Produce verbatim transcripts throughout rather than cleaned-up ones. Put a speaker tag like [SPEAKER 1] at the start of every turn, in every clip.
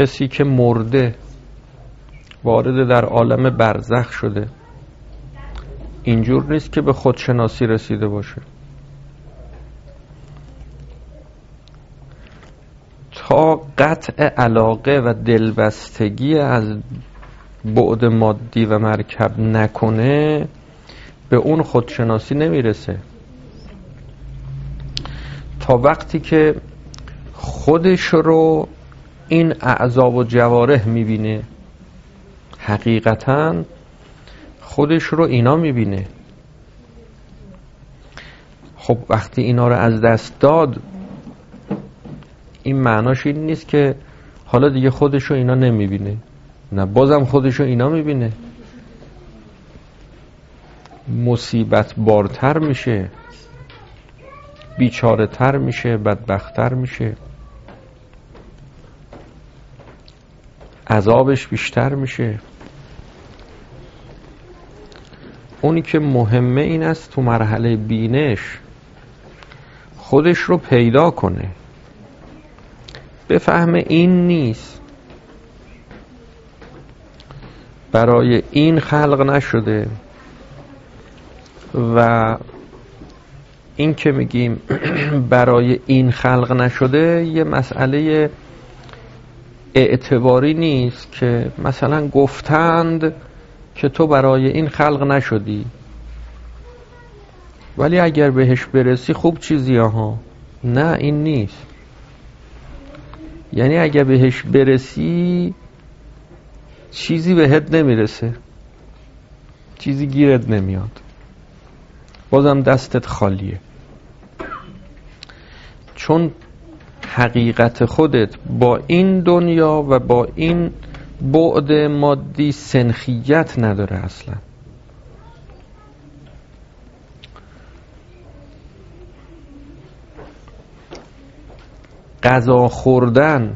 [SPEAKER 1] کسی که مرده وارد در عالم برزخ شده اینجور نیست که به خودشناسی رسیده باشه. تا قطع علاقه و دلبستگی از بعد مادی و مرکب نکنه به اون خودشناسی نمیرسه. تا وقتی که خودش رو این اعضا و جوارح میبینه، حقیقتاً خودش رو اینا میبینه. خب وقتی اینا رو از دست داد، این معناش این نیست که حالا دیگه خودش رو اینا نمیبینه، نه، بازم خودش رو اینا میبینه. مصیبت بارتر میشه، بیچاره تر میشه، بدبختر میشه، عذابش بیشتر میشه. اونی که مهمه این است تو مرحله بینش خودش رو پیدا کنه، بفهمه این نیست، برای این خلق نشده. و این که میگیم برای این خلق نشده یه مسئله اعتباری نیست که مثلا گفتند که تو برای این خلق نشدی ولی اگر بهش برسی خوب چیزی ها. نه، این نیست. یعنی اگر بهش برسی چیزی بهت نمیرسه، چیزی گیرت نمیاد، بازم دستت خالیه. چون حقیقت خودت با این دنیا و با این بعد مادی سنخیت نداره اصلا. غذا خوردن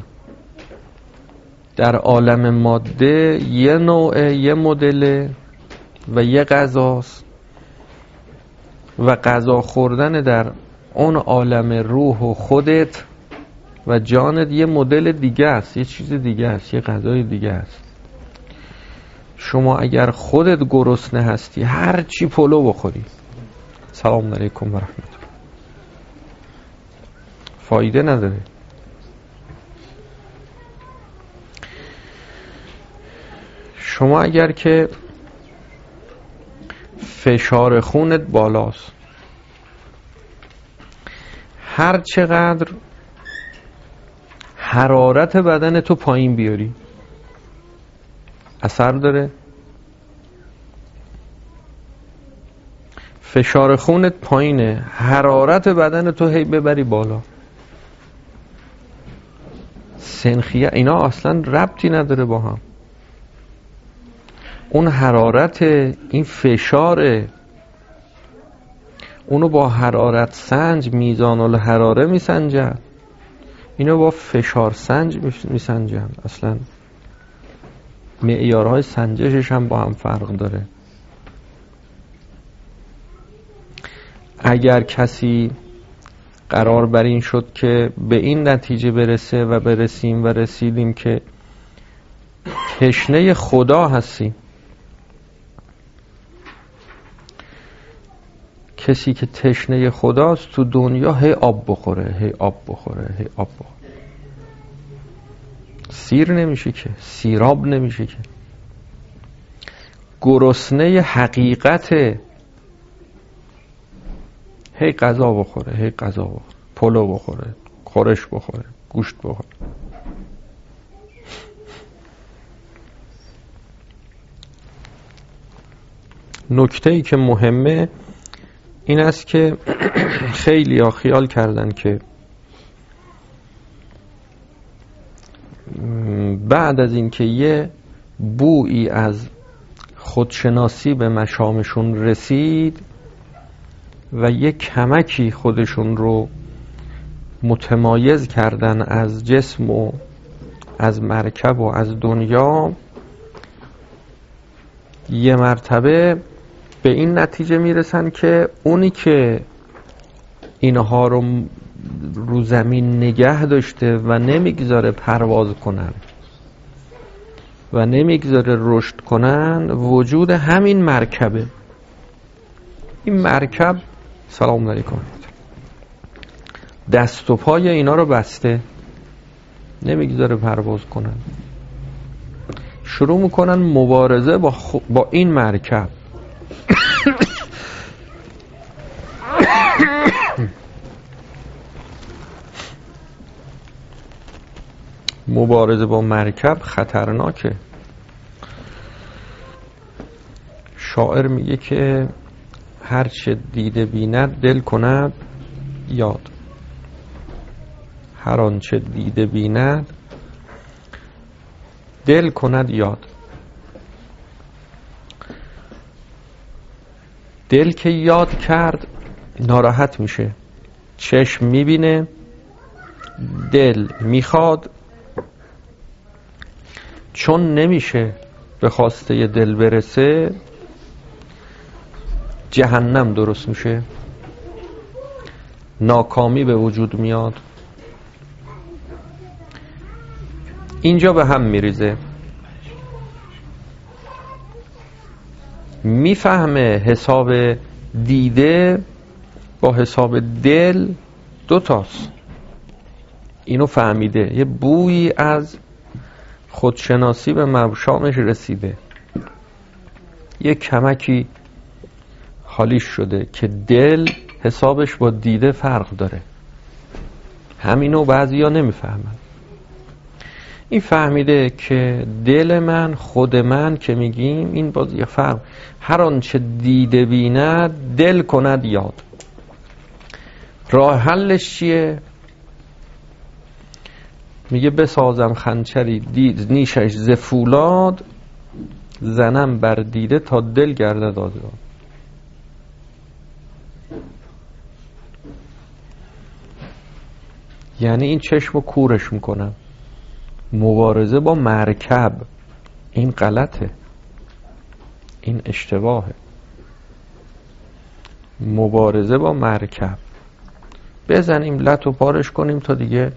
[SPEAKER 1] در عالم ماده یه نوع، یه مدل و یه غذاست، و غذا خوردن در اون عالم روح و خودت و جانت یه مدل دیگه است، یه چیز دیگه است، یه غذای دیگه است. شما اگر خودت گرسنه هستی هر چی پلو بخوری، سلام علیکم و رحمت الله، فایده نداره. شما اگر که فشار خونت بالاست، هر چقدر حرارت بدن تو پایین بیاری اثر داره؟ فشار خونت پایینه، حرارت بدن تو هی ببری بالا، سنخیه، اینا اصلا ربطی نداره با هم. اون حرارت، این فشاره، اونو با حرارت سنج میزان الحراره میسنجن، اینو با فشار سنج میسنجن. اصلا معیارهای سنجشش هم با هم فرق داره. اگر کسی قرار بر این شد که به این نتیجه برسه و برسیم و رسیدیم که تشنه خدا هستیم، کسی که تشنه خداست تو دنیا هی آب بخوره، هی آب بخوره، هی آب بخوره، سیر نمیشه که، سیراب نمیشه که. گرسنه حقیقت، هی غذا بخوره، هی غذا بخوره، پلو بخوره، خورش بخوره، گوشت بخوره. نکته ای که مهمه این است که خیلی ها خیال کردن که بعد از این که یه بویی از خودشناسی به مشامشون رسید و یه کمکی خودشون رو متمایز کردن از جسم و از مرکب و از دنیا، یه مرتبه به این نتیجه میرسن که اونی که اینها رو رو زمین نگه داشته و نمیگذاره پرواز کنن، و نمیگذاره رشد کنن وجود همین مرکبه. این مرکب سلام علیکم دست و پای اینا رو بسته، نمیگذاره پرواز کنن. شروع میکنن مبارزه با, خ... با این مرکب. مبارزه با مرکب خطرناکه. شاعر میگه که هرچه دیده بیند دل کند یاد، هر آنچه دیده بیند دل کند یاد. دل که یاد کرد ناراحت میشه. چشم میبینه، دل میخواد، چون نمیشه به خواسته دل برسه جهنم درست میشه، ناکامی به وجود میاد. اینجا به هم میریزه. میفهمه حساب دیده با حساب دل دو تاست. اینو فهمیده. یه بویی از خودشناسی به مشامش رسیده. یه کمکی خالیش شده که دل حسابش با دیده فرق داره. همینو بعضیا نمیفهمن. این فهمیده که دل من، خود من که میگیم، این باز یه فرق. هر آنچه دیده بیند دل کند یاد. راه حلش چیه؟ میگه بسازم خنچری دید نیشش ز فولاد، زنم بر دیده تا دل گردد آزاد. یعنی این چشمو کورش میکنم. مبارزه با مرکب این غلطه، این اشتباهه. مبارزه با مرکب بزنیم لط و پارش کنیم تا دیگه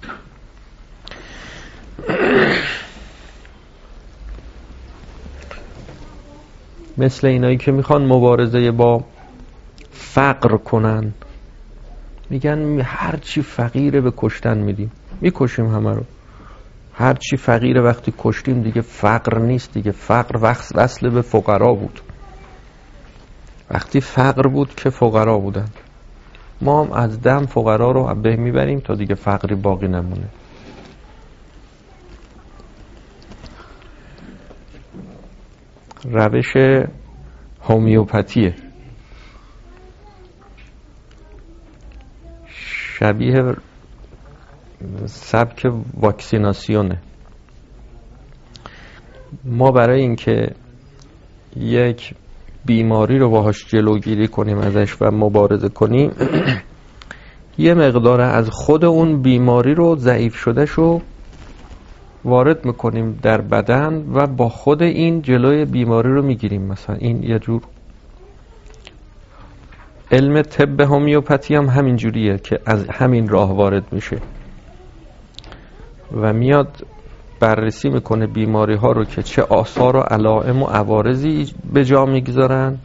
[SPEAKER 1] مثل اینایی که میخوان مبارزه با فقر کنن، میگن هر چی فقیره به کشتن میدیم، میکشیم همه رو. هر چی فقیره وقتی کشتیم دیگه فقر نیست دیگه. فقر وصل به فقرا بود. وقتی فقر بود که فقرا بودن. ما هم از دم فقرا رو به میبریم تا دیگه فقری باقی نمونه. روش هومیوپاتیه، شبیه سبک واکسیناسیونه. ما برای اینکه یک بیماری رو باهاش جلوگیری کنیم ازش و مبارزه کنیم یه مقدار از خود اون بیماری رو، ضعیف شدهش رو وارد میکنیم در بدن و با خود این جلوی بیماری رو میگیریم. مثلا این یه جور علم طب هومیوپاتی هم همین جوریه که از همین راه وارد میشه و میاد بررسی میکنه بیماری ها رو که چه آثار و علائم و عوارضی به جا میگذارن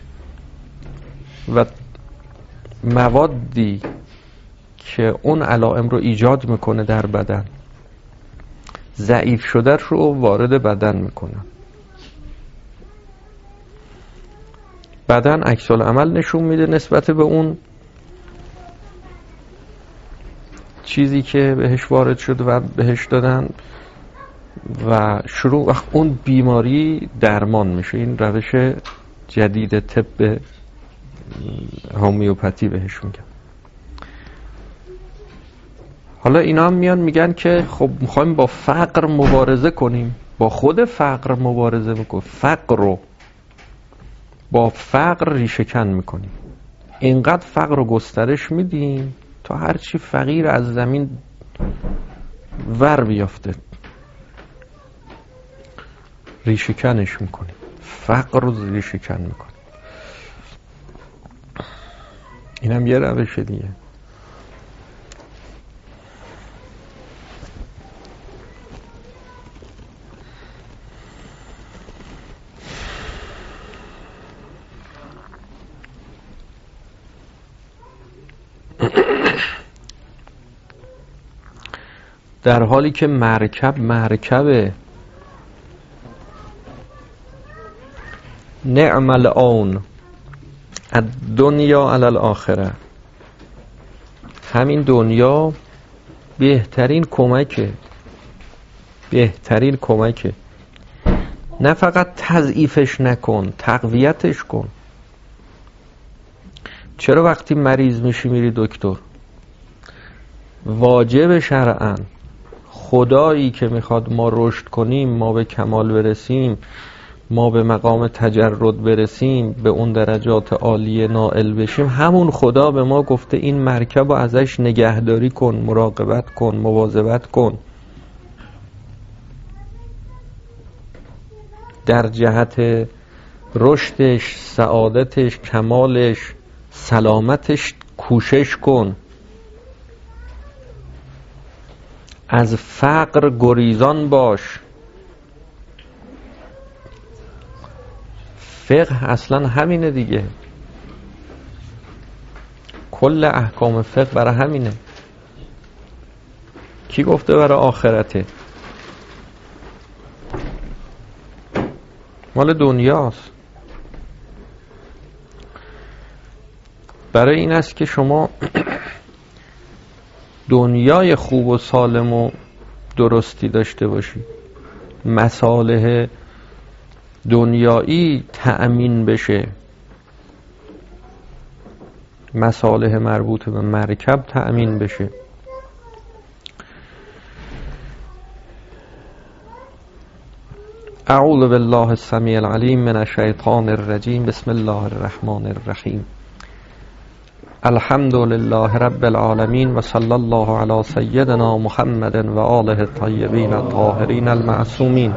[SPEAKER 1] و موادی که اون علائم رو ایجاد میکنه در بدن، ضعیف شده رو وارد بدن میکنن. بدن عکس العمل نشون میده نسبت به اون چیزی که بهش وارد شد و بهش دادن و شروع وقت اون بیماری درمان میشه. این روش جدید طب هومیوپاتی بهش میگن. حالا اینا هم میان میگن که خب میخوایم با فقر مبارزه کنیم، با خود فقر مبارزه میکنیم، فقر رو با فقر ریشه کن میکنیم. اینقدر فقر رو گسترش میدیم تا هرچی فقیر از زمین ور بیافته ریشه کنش میکنیم، فقر رو ریشه کن میکنیم. اینم یه روش دیگه. در حالی که مرکب مرکبه. نعم العون الدنیا علی الاخره، همین دنیا بهترین کمکه، بهترین کمکه. نه فقط تضعیفش نکن، تقویتش کن. چرا وقتی مریض میشی میری دکتر؟ واجب شرعاً خدایی که میخواد ما رشد کنیم، ما به کمال برسیم، ما به مقام تجرد برسیم، به اون درجات عالی نائل بشیم، همون خدا به ما گفته این مرکب رو ازش نگهداری کن، مراقبت کن، مواظبت کن، در جهت رشدش، سعادتش، کمالش، سلامتش کوشش کن. از فقر گریزان باش. فقه اصلا همینه دیگه، کل احکام فقه برای همینه. کی گفته برای آخرته؟ مال دنیاست. برای این است که شما دنیای خوب و سالم و درستی داشته باشی، مصالح دنیایی تأمین بشه، مصالح مربوط به مرکب تأمین بشه. اعوذ بالله السمیع العلیم من الشیطان الرجیم. بسم الله الرحمن الرحیم. الحمد لله رب العالمین و صلی الله علی سیدنا محمد و آله الطیبین الطاهرین المعصومین.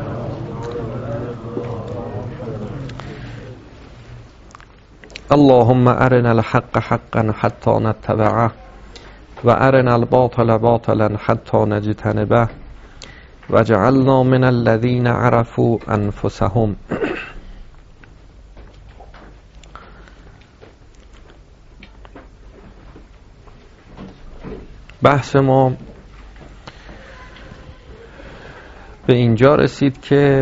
[SPEAKER 1] اللهم ارنا الحق حقا حتی نتبعه و ارنا الباطل باطلا حتی نجتنبه و جعلنا من الذین عرفوا انفسهم. بحث ما به اینجا رسید که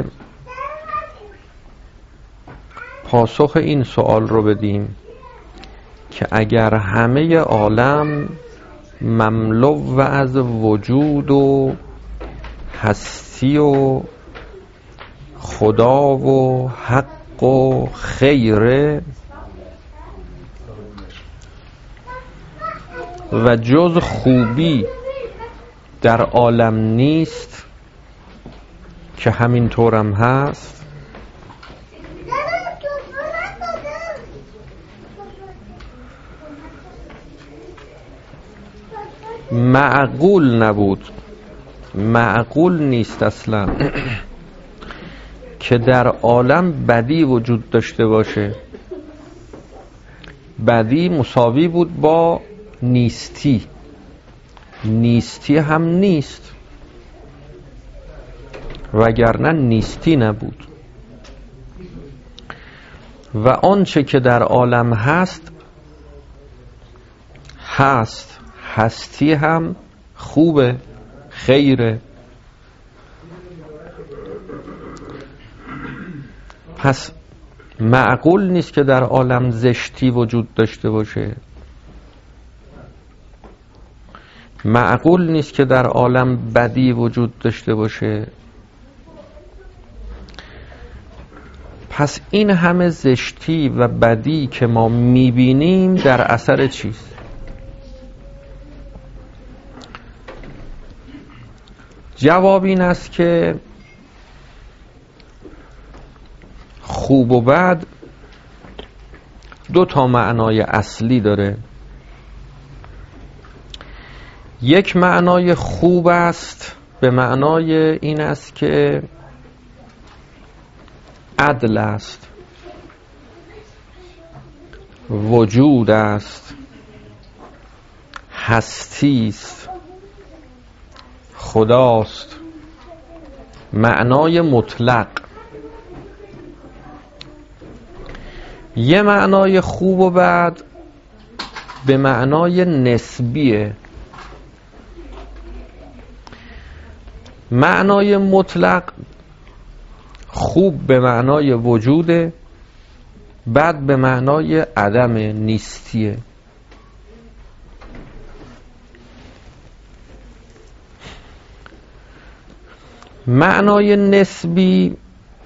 [SPEAKER 1] پاسخ این سوال رو بدیم که اگر همه عالم مملو و از وجود و هستی و خدا و حق و خیره و جز خوبی در عالم نیست، که همین طورم هست، معقول نبود، معقول نیست اصلا که در عالم بدی وجود داشته باشه. بدی مساوی بود با نیستی، نیستی هم نیست، وگرنه نیستی نبود. و آنچه که در عالم هست هست، هستی هم خوبه، خیره. پس معقول نیست که در عالم زشتی وجود داشته باشه، معقول نیست که در عالم بدی وجود داشته باشه. پس این همه زشتی و بدی که ما میبینیم در اثر چیست؟ جواب این است که خوب و بد دو تا معنای اصلی داره. یک معنای خوب است به معنای این است که عدل است، وجود است، هستی است، خداست، معنای مطلق. یه معنای خوب و بد به معنای نسبیه. معنای مطلق خوب به معنای وجوده، بد به معنای عدم نیستیه. معنای نسبی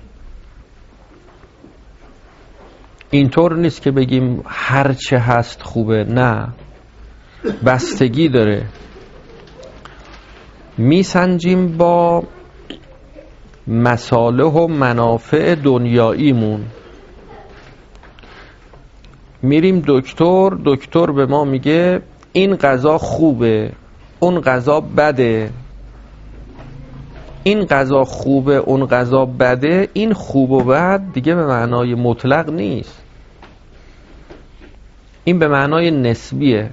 [SPEAKER 1] اینطور نیست که بگیم هر چه هست خوبه، نه، بستگی داره. میسنجیم با مصالح و منافع دنیاییمون. میریم دکتر، دکتر به ما میگه این غذا خوبه، اون غذا بده. این غذا خوبه، اون غذا بده، این خوب و بد دیگه به معنای مطلق نیست، این به معنای نسبیه.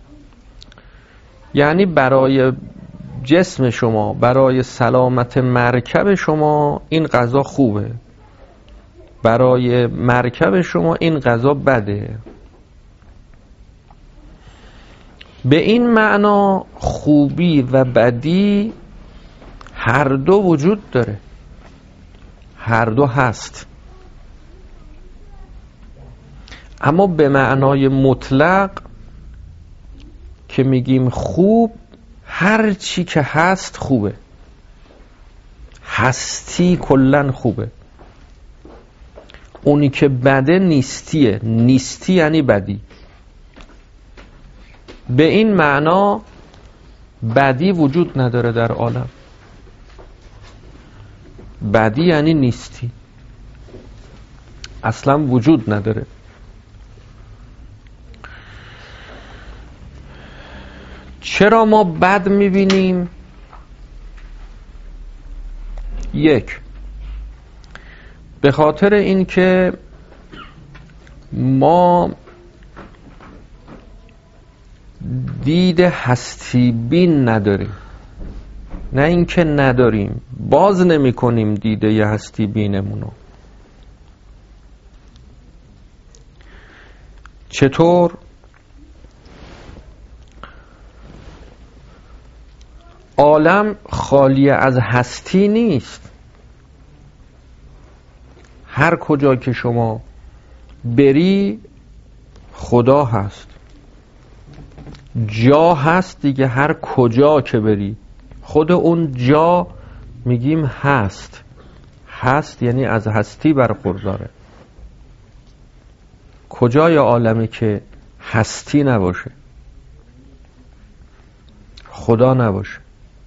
[SPEAKER 1] یعنی برای جسم شما، برای سلامت مرکب شما این غذا خوبه، برای مرکب شما این غذا بده. به این معنا خوبی و بدی هر دو وجود داره، هر دو هست. اما به معنای مطلق که میگیم خوب، هر چی که هست خوبه، هستی کلن خوبه. اونی که بده نیستیه، نیستی یعنی بدی. به این معنا بدی وجود نداره در عالم. بدی یعنی نیستی، اصلا وجود نداره. چرا ما بد میبینیم؟ یک، به خاطر اینکه ما دید هستی بین نداریم. نه اینکه نداریم، باز نمی کنیم دیده ی هستی بینمونو. چطور؟ عالم خالی از هستی نیست. هر کجا که شما بری خدا هست، جا هست دیگه. هر کجا که بری خود اون جا میگیم هست. هست یعنی از هستی برخورداره. کجای عالمه که هستی نباشه، خدا نباشه؟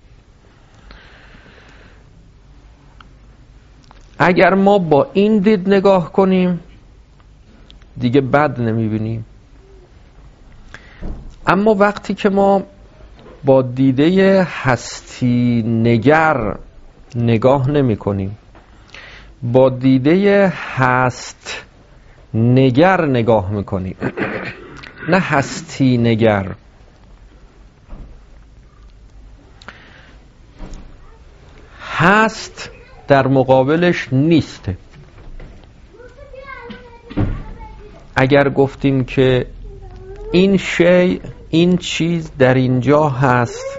[SPEAKER 1] اگر ما با این دید نگاه کنیم دیگه بد نمیبینیم. اما وقتی که ما با دیده هستی نگر نگاه نمی کنیم، با دیده هست نگر نگاه میکنیم، نه هستی نگر. هست در مقابلش نیسته. اگر گفتیم که این شی، این چیز در اینجا هست،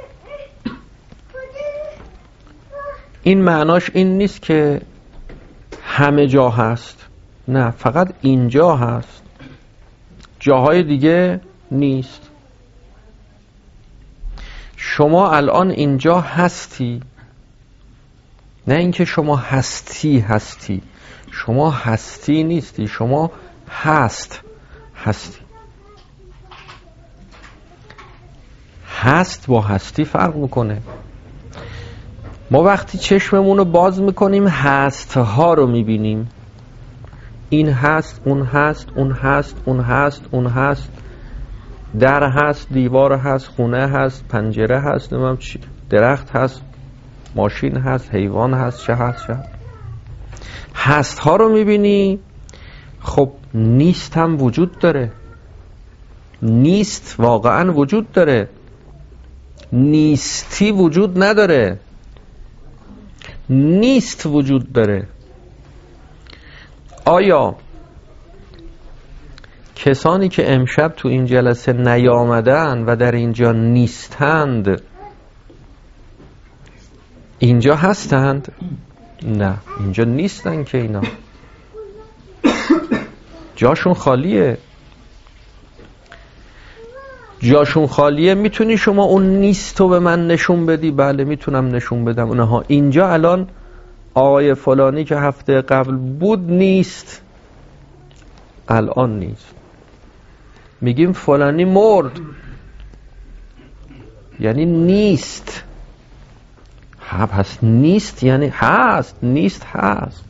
[SPEAKER 1] این معناش این نیست که همه جا هست، نه، فقط اینجا هست، جاهای دیگه نیست. شما الان اینجا هستی، نه اینکه شما هستی هستی. شما هستی نیستی، شما هست هستی. هست با هستی فرق میکنه. ما وقتی چشممون رو باز میکنیم هست ها رو میبینیم. این هست، اون هست، اون هست، اون هست، اون هست، در هست، دیوار هست، خونه هست، پنجره هست، نمیم چی، درخت هست، ماشین هست، حیوان هست، چه هست چه هست. هست ها رو میبینی. خب نیست هم وجود داره. نیست واقعا وجود داره. نیستی وجود نداره. نیست وجود داره. آیا کسانی که امشب تو این جلسه نیامدن و در اینجا نیستند اینجا هستند؟ نه، اینجا نیستن که اینا، جاشون خالیه. جاشون خالیه. میتونی شما اون نیستو به من نشون بدی؟ بله میتونم نشون بدم اونها. اینجا الان آقای فلانی که هفته قبل بود نیست، الان نیست. میگیم فلانی مرد، یعنی نیست. ها پس نیست یعنی هست، نیست هست.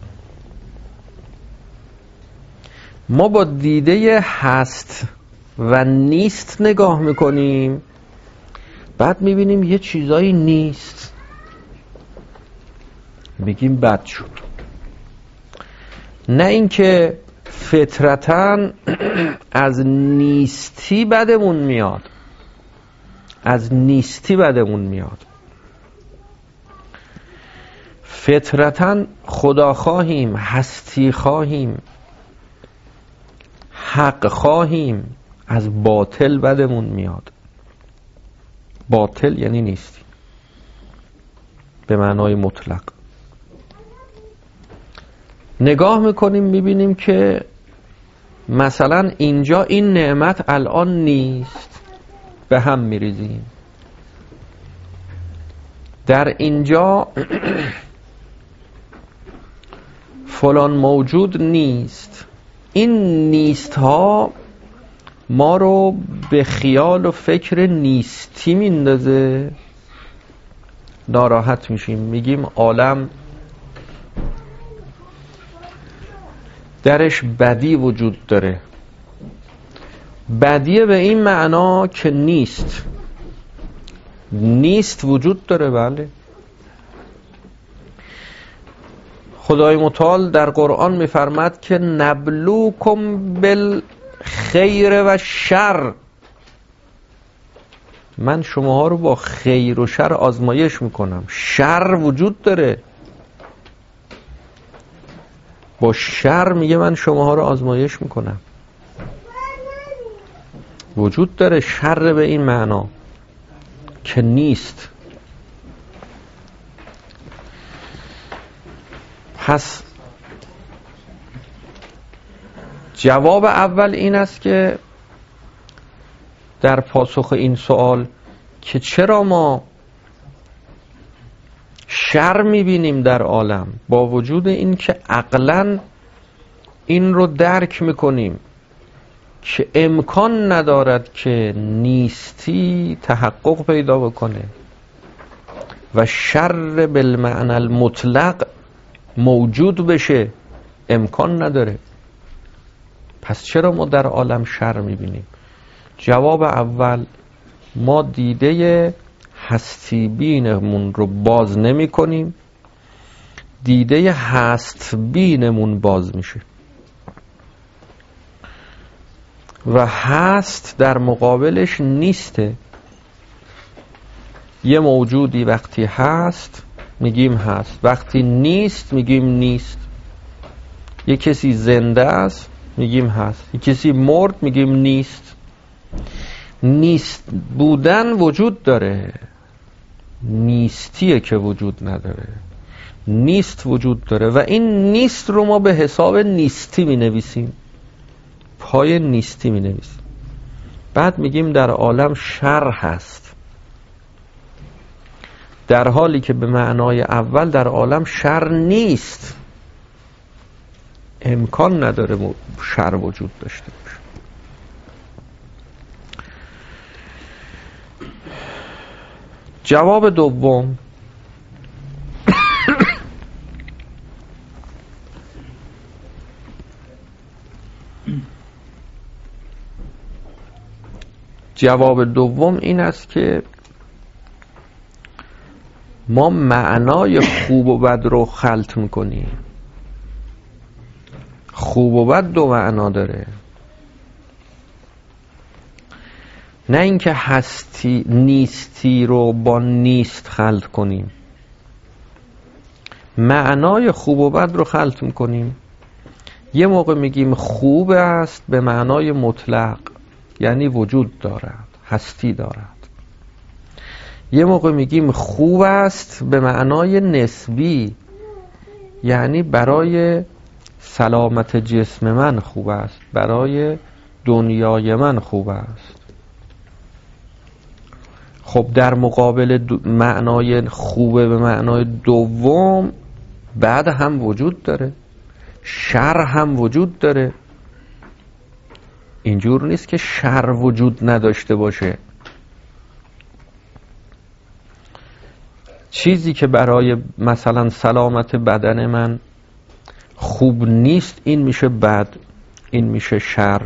[SPEAKER 1] ما با دیده هست و نیست نگاه میکنیم، بعد میبینیم یه چیزایی نیست، میگیم بد شد. نه اینکه فطرتاً از نیستی بدمون میاد، از نیستی بدمون میاد. فطرتاً خدا خواهیم، هستی خواهیم، حق خواهیم، از باطل بدمون میاد. باطل یعنی نیستی به معنای مطلق. نگاه میکنیم میبینیم که مثلا اینجا این نعمت الان نیست، به هم میریزیم. در اینجا فلان موجود نیست. این نیست ها ما رو به خیال و فکر نیستی میندازه، ناراحت میشیم، میگیم عالم درش بدی وجود داره. بدیه به این معنا که نیست. نیست وجود داره، بله. خدای متعال در قرآن میفرماد که نبلوکم بالخیر و شر، من شماها رو با خیر و شر آزمایش میکنم. شر وجود داره، با شر میگه من شماها رو آزمایش میکنم. وجود داره شر به این معنا که نیست. پس جواب اول این است که در پاسخ این سوال که چرا ما شر میبینیم در عالم، با وجود این که عقلاً این رو درک میکنیم که امکان ندارد که نیستی تحقق پیدا بکنه و شر بالمعنی المطلق موجود بشه، امکان نداره. پس چرا ما در عالم شر میبینیم؟ جواب اول، ما دیده هستی بینمون رو باز نمی کنیم، دیده هست بینمون باز میشه و هست در مقابلش نیسته. یه موجودی وقتی هست میگیم هست، وقتی نیست میگیم نیست. یه کسی زنده است میگیم هست، یه کسی مرد میگیم نیست. نیست بودن وجود داره، نیستیه که وجود نداره. نیست وجود داره و این نیست رو ما به حساب نیستی می نویسیم، پای نیستی می نویسیم. بعد میگیم در عالم شر هست، در حالی که به معنای اول در عالم شر نیست. امکان نداره شر وجود داشته باشه. جواب دوم، جواب دوم این است که ما معنای خوب و بد رو خلط میکنیم. خوب و بد دو معنا داره، نه اینکه هستی نیستی رو با نیست خلط کنیم. معنای خوب و بد رو خلط میکنیم. یه موقع میگیم خوب است به معنای مطلق، یعنی وجود دارد، هستی دارد. یه موقع میگیم خوب است به معنای نسبی، یعنی برای سلامت جسم من خوب است، برای دنیای من خوب است. خب در مقابل معنای خوبه به معنای دوم، بعد هم وجود داره، شر هم وجود داره. اینجور نیست که شر وجود نداشته باشه. چیزی که برای مثلا سلامت بدن من خوب نیست، این میشه بد، این میشه شر.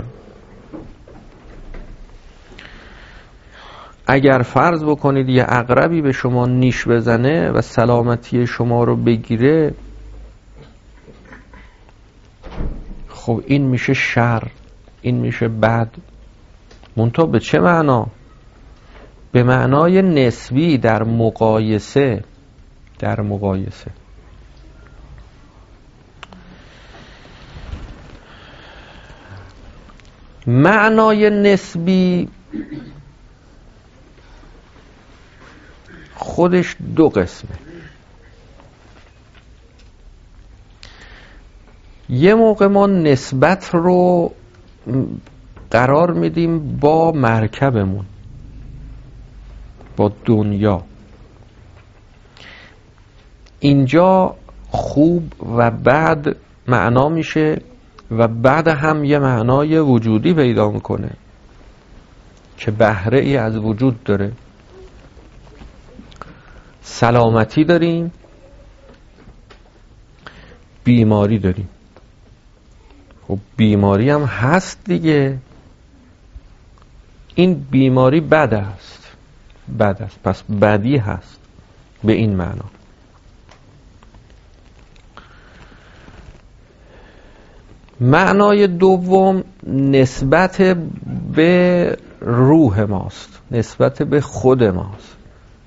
[SPEAKER 1] اگر فرض بکنید یه عقربی به شما نیش بزنه و سلامتی شما رو بگیره، خب این میشه شر، این میشه بد. منتها به چه معنا؟ به معنای نسبی، در مقایسه. در مقایسه معنای نسبی خودش دو قسمه. یه موقع ما نسبت رو قرار میدیم با مرکبمون، با دنیا. اینجا خوب و بد معنا میشه و بعد هم یه معنای وجودی پیدا میکنه که بهره ای از وجود داره. سلامتی داریم، بیماری داریم. خب بیماری هم هست دیگه. این بیماری بد است، بد است، پس بدی هست به این معنا. معنای دوم نسبت به روح ماست، نسبت به خود ماست.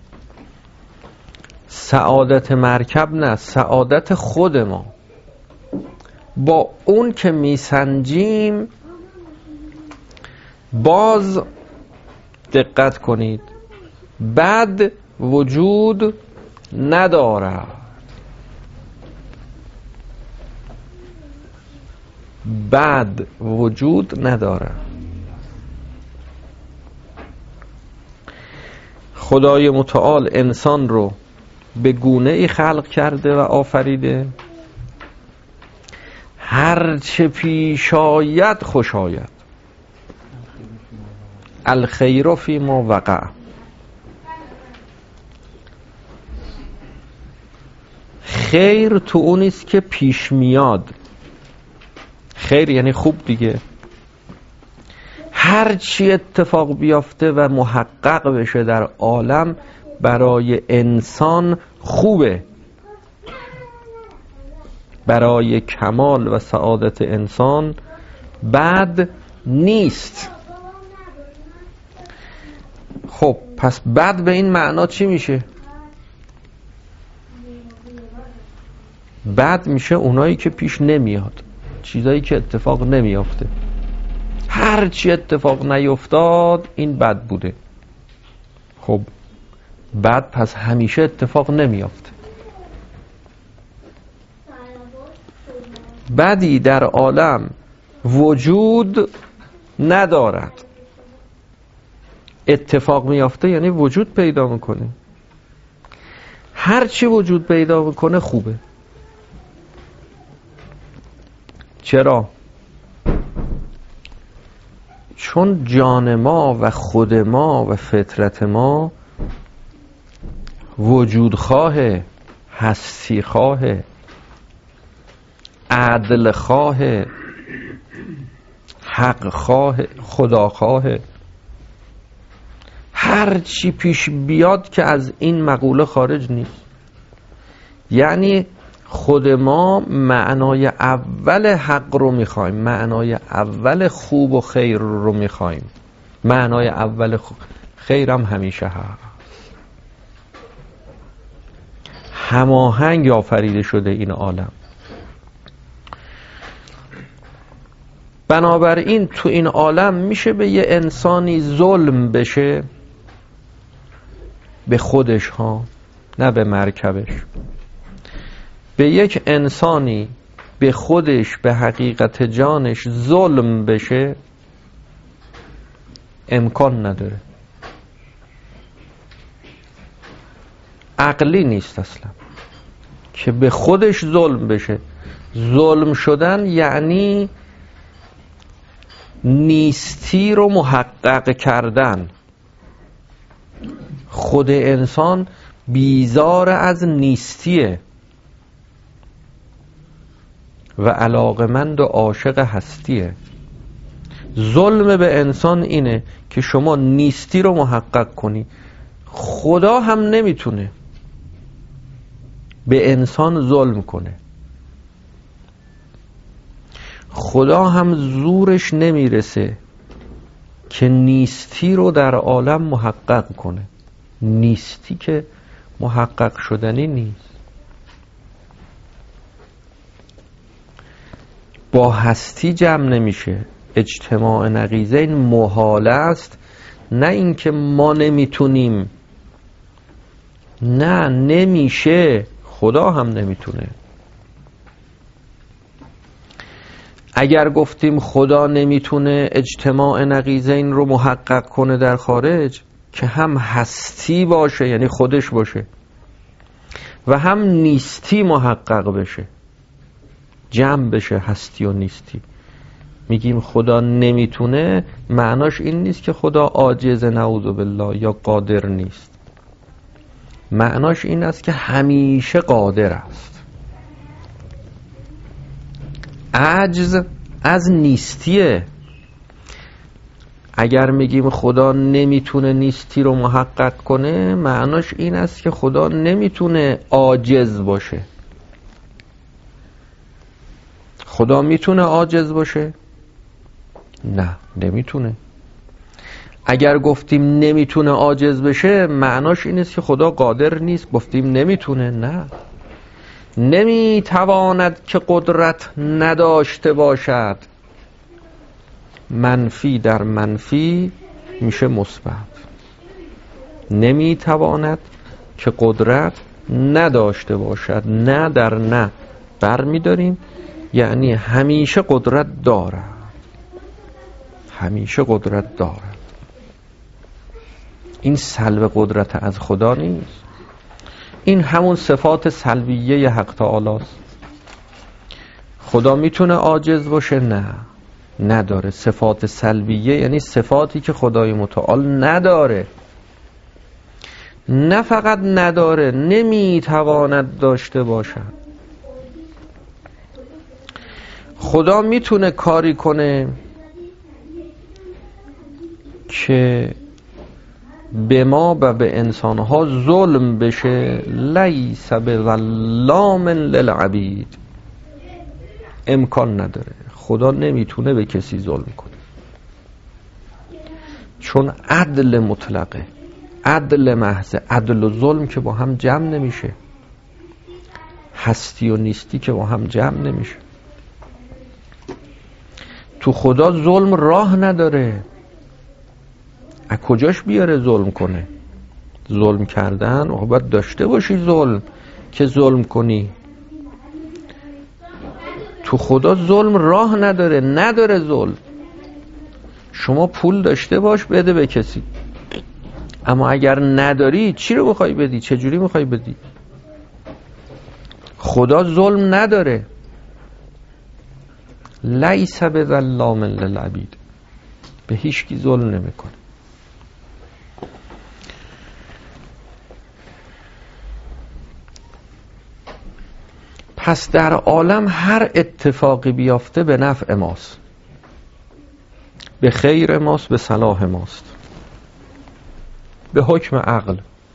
[SPEAKER 1] سعادت مرکب نه، سعادت خود ما. با اون که میسنجیم، باز دقت کنید، بد وجود ندارد. بد وجود ندارد. خدای متعال انسان رو به گونه ای خلق کرده و آفریده هر چه پیش آید خوش آید. الخیر فی ما وقع. خیر تو اونیست که پیش میاد. خیر یعنی خوب دیگه. هر چی اتفاق بیافته و محقق بشه در عالم برای انسان خوبه، برای کمال و سعادت انسان بد نیست. خب پس بد به این معنا چی میشه؟ بد میشه اونایی که پیش نمیاد، چیزایی که اتفاق نمیافته. هر چی اتفاق نیفتاد این بد بوده. خب بد پس همیشه اتفاق نمیافته. بدی در عالم وجود ندارد. اتفاق میافته یعنی وجود پیدا میکنه. هر چی وجود پیدا میکنه خوبه. چرا؟ چون جان ما و خود ما و فطرت ما وجود خواه، هستی خواه، عدل خواه، حق خواه، خدا خواه. هر چی پیش بیاد که از این مقوله خارج نیست. یعنی خود ما معنای اول حق رو میخوایم، معنای اول خوب و خیر رو میخوایم. معنای اول خیرم همیشه هست. هماهنگ آفریده شده این عالم. بنابراین تو این عالم میشه به یه انسانی ظلم بشه، به خودش ها، نه به مرکبش. به یک انسانی به خودش، به حقیقت جانش ظلم بشه امکان نداره، عقلی نیست اصلا که به خودش ظلم بشه. ظلم شدن یعنی نیستی رو محقق کردن. خود انسان بیزار از نیستیه و علاقمند و عاشق هستیه. ظلم به انسان اینه که شما نیستی رو محقق کنی. خدا هم نمیتونه به انسان ظلم کنه، خدا هم زورش نمیرسه که نیستی رو در عالم محقق کنه. نیستی که محقق شدنی نیست. با هستی جمع نمیشه. اجتماع نقیضین محال است، نه اینکه ما نمیتونیم، نه نمیشه، خدا هم نمیتونه. اگر گفتیم خدا نمیتونه اجتماع نقیضین رو محقق کنه در خارج، که هم هستی باشه یعنی خودش باشه و هم نیستی محقق بشه، جمع بشه هستی و نیستی، میگیم خدا نمیتونه، معناش این نیست که خدا عاجز نعوذ بالله یا قادر نیست. معناش این است که همیشه قادر است. عجز از نیستیه. اگر میگیم خدا نمیتونه نیستی رو محقق کنه، معناش این است که خدا نمیتونه عاجز باشه. خدا میتونه عاجز باشه؟ نه، نمیتونه. اگر گفتیم نمیتونه عاجز بشه، معناش این است که خدا قادر نیست. گفتیم نمیتونه، نه، نمیتواند که قدرت نداشته باشد. منفی در منفی میشه مثبت. نمیتواند که قدرت نداشته باشد، نه در نه برمیداریم، یعنی همیشه قدرت دارد، همیشه قدرت دارد. این سلب قدرت از خدا نیست، این همون صفات سلبیه حق تعالی است. خدا میتونه عاجز باشه؟ نه، نداره. صفات سلبیه یعنی صفاتی که خدای متعال نداره. نه فقط نداره، نمیتواند داشته باشد. خدا میتونه کاری کنه که به ما و به انسانها ظلم بشه. لیس بظلام للعبید. امکان نداره. خدا نمیتونه به کسی ظلم کنه، چون عدل مطلقه، عدل محض. عدل و ظلم که با هم جمع نمیشه، هستی و نیستی که با هم جمع نمیشه. تو خدا ظلم راه نداره. از کجاش بیاره ظلم کنه؟ ظلم کردن باید داشته باشی ظلم که ظلم کنی. تو خدا ظلم راه نداره، نداره ظلم. شما پول داشته باش بده به کسی، اما اگر نداری چی رو بخوای بدی؟ چه جوری میخوای بدی؟ خدا ظلم نداره. لیس بظلام للعبید. به هیچ کی ظلم نمیکنه. پس در عالم هر اتفاقی بیافته به نفع ماست، به خیر ماست، به صلاح ماست، به حکم عقل،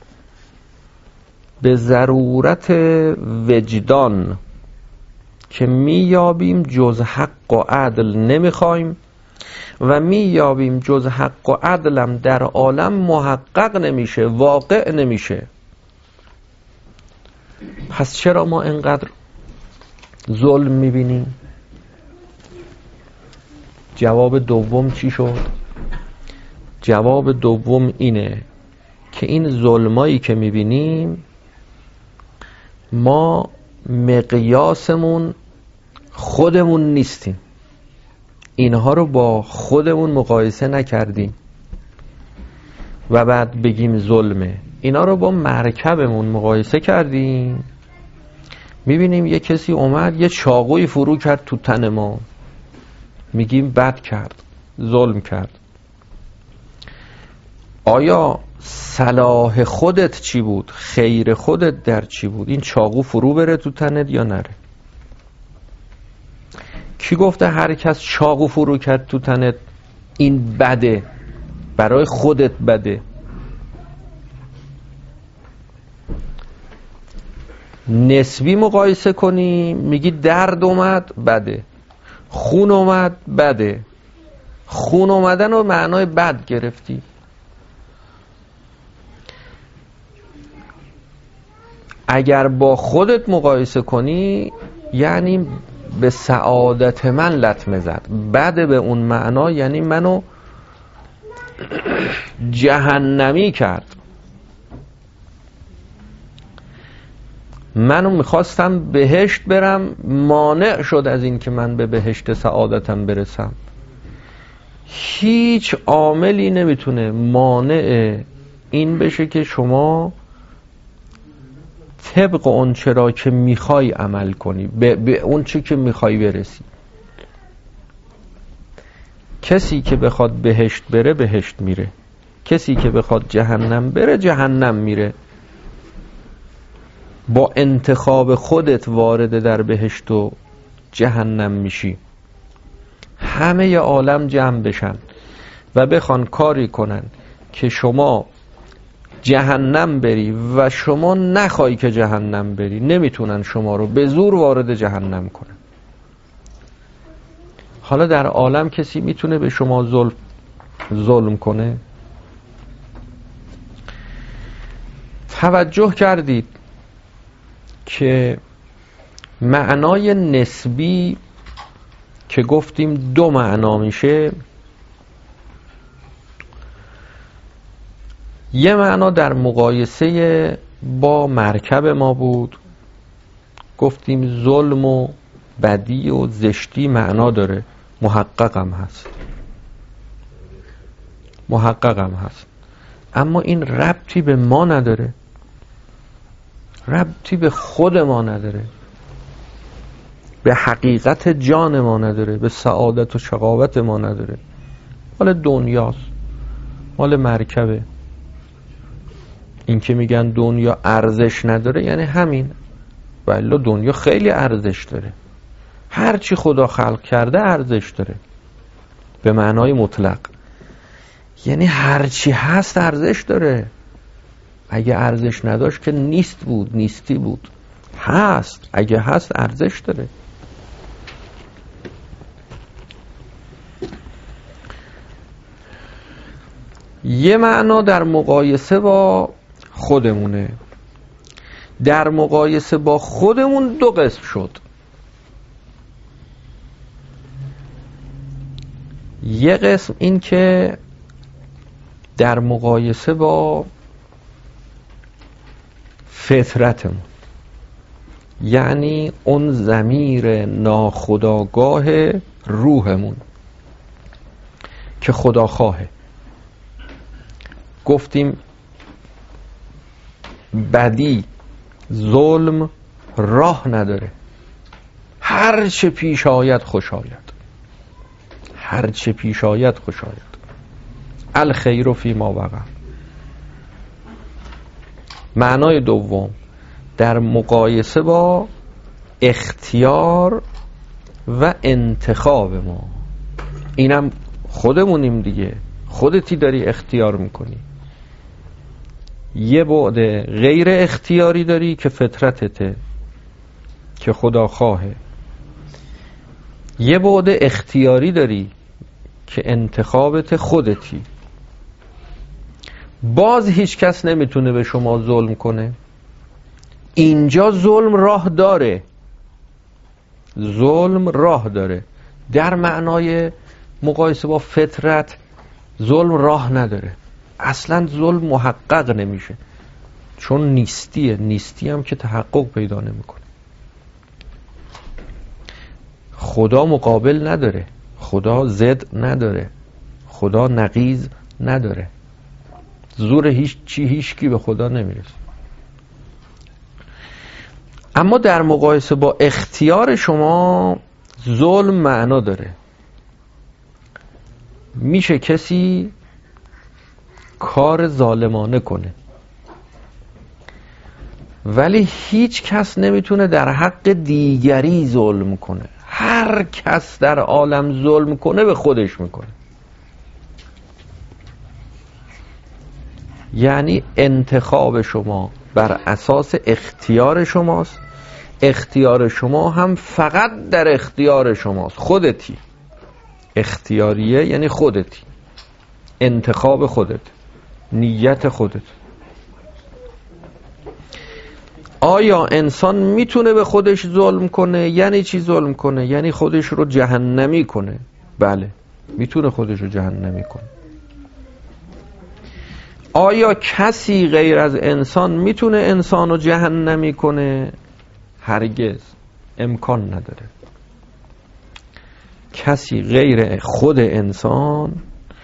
[SPEAKER 1] به ضرورت وجدان که میابیم جز حق و عدل نمیخوایم و میابیم جز حق و عدلم در عالم محقق نمیشه، واقع نمیشه. پس چرا ما اینقدر ظلم میبینیم؟ جواب دوم چی شد؟ جواب دوم اینه که این ظلمایی که میبینیم ما مقیاسمون خودمون نیستیم، اینها رو با خودمون مقایسه نکردیم و بعد بگیم ظلمه. اینا رو با مرکبمون مقایسه کردیم، میبینیم یه کسی اومد یه چاقوی فرو کرد تو تن ما، میگیم بد کرد، ظلم کرد. آیا صلاح خودت چی بود؟ خیر خودت در چی بود؟ این چاقو فرو بره تو تنت یا نره؟ کی گفته هر کس چاقو فرو کرد تو تنت این بده، برای خودت بده؟ نسبی مقایسه کنی، میگی درد اومد بده، خون اومد بده. خون اومدن رو معنای بد گرفتی. اگر با خودت مقایسه کنی یعنی به سعادت من لطمه زد. بده به اون معنا یعنی منو جهنمی کرد. منو میخواستم بهشت برم، مانع شد از این که من به بهشت سعادتم برسم. هیچ عاملی نمیتونه مانع این بشه که شما طبق اون چرا که میخوای عمل کنی، به, به اون چی که میخوای برسی. کسی که بخواد بهشت بره بهشت میره، کسی که بخواد جهنم بره جهنم میره. با انتخاب خودت وارد در بهشت و جهنم میشی. همه عالم جمع بشن و بخوان کاری کنن که شما جهنم بری و شما نخوای که جهنم بری، نمیتونن شما رو به زور وارد جهنم کنن. حالا در عالم کسی میتونه به شما ظلم ظلم کنه؟ توجه کردید که معنای نسبی که گفتیم دو معنا میشه. یه معنا در مقایسه با مرکب ما بود، گفتیم ظلم و بدی و زشتی معنا داره، محققم هست محققم هست اما این ربطی به ما نداره، ربطی به خود ما نداره، به حقیقت جان ما نداره، به سعادت و شقاوت ما نداره. مال دنیاست، مال مرکبه. این که میگن دنیا ارزش نداره یعنی همین، ولی دنیا خیلی ارزش داره. هر چی خدا خلق کرده ارزش داره به معنای مطلق، یعنی هر چی هست ارزش داره. اگه ارزش نداشت که نیست بود، نیستی بود. هست، اگه هست ارزش داره. یه معنا در مقایسه با خودمونه. در مقایسه با خودمون دو قسم شد. یه قسم این که در مقایسه با فطرتمون، یعنی اون ضمیر ناخودآگاه روحمون که خداخواهه. گفتیم بدی، ظلم راه نداره، هر چه پیش آید خوش آید، هر چه پیش آید خوش آید. الخیر فی ما وقع. معنای دوم در مقایسه با اختیار و انتخاب ما. اینم خودمونیم دیگه، خودتی داری اختیار میکنی. یه بعد غیر اختیاری داری که فطرتته، که خدا خواهه. یه بعد اختیاری داری که انتخابت خودتی. باز هیچ کس نمیتونه به شما ظلم کنه. اینجا ظلم راه داره، ظلم راه داره در معنای مقایسه با فطرت ظلم راه نداره. اصلا ظلم محقق نمیشه، چون نیستیه. نیستی هم که تحقق پیدا نمیکنه. خدا مقابل نداره، خدا ضد نداره، خدا نقیض نداره. زور هیچ چی هیچ کی به خدا نمیرسه. اما در مقایسه با اختیار شما ظلم معنا داره. میشه کسی کار ظالمانه کنه، ولی هیچ کس نمیتونه در حق دیگری ظلم کنه. هر کس در عالم ظلم کنه به خودش میکنه. یعنی انتخاب شما بر اساس اختیار شماست. اختیار شما هم فقط در اختیار شماست. خودتی. اختیاریه یعنی خودتی، انتخاب خودت، نیت خودت. آیا انسان میتونه به خودش ظلم کنه؟ یعنی چی ظلم کنه؟ یعنی خودش رو جهنمی کنه. بله، میتونه خودش رو جهنمی کنه. آیا کسی غیر از انسان میتونه انسان رو جهنمی کنه؟ هرگز، امکان نداره. کسی غیر خود انسان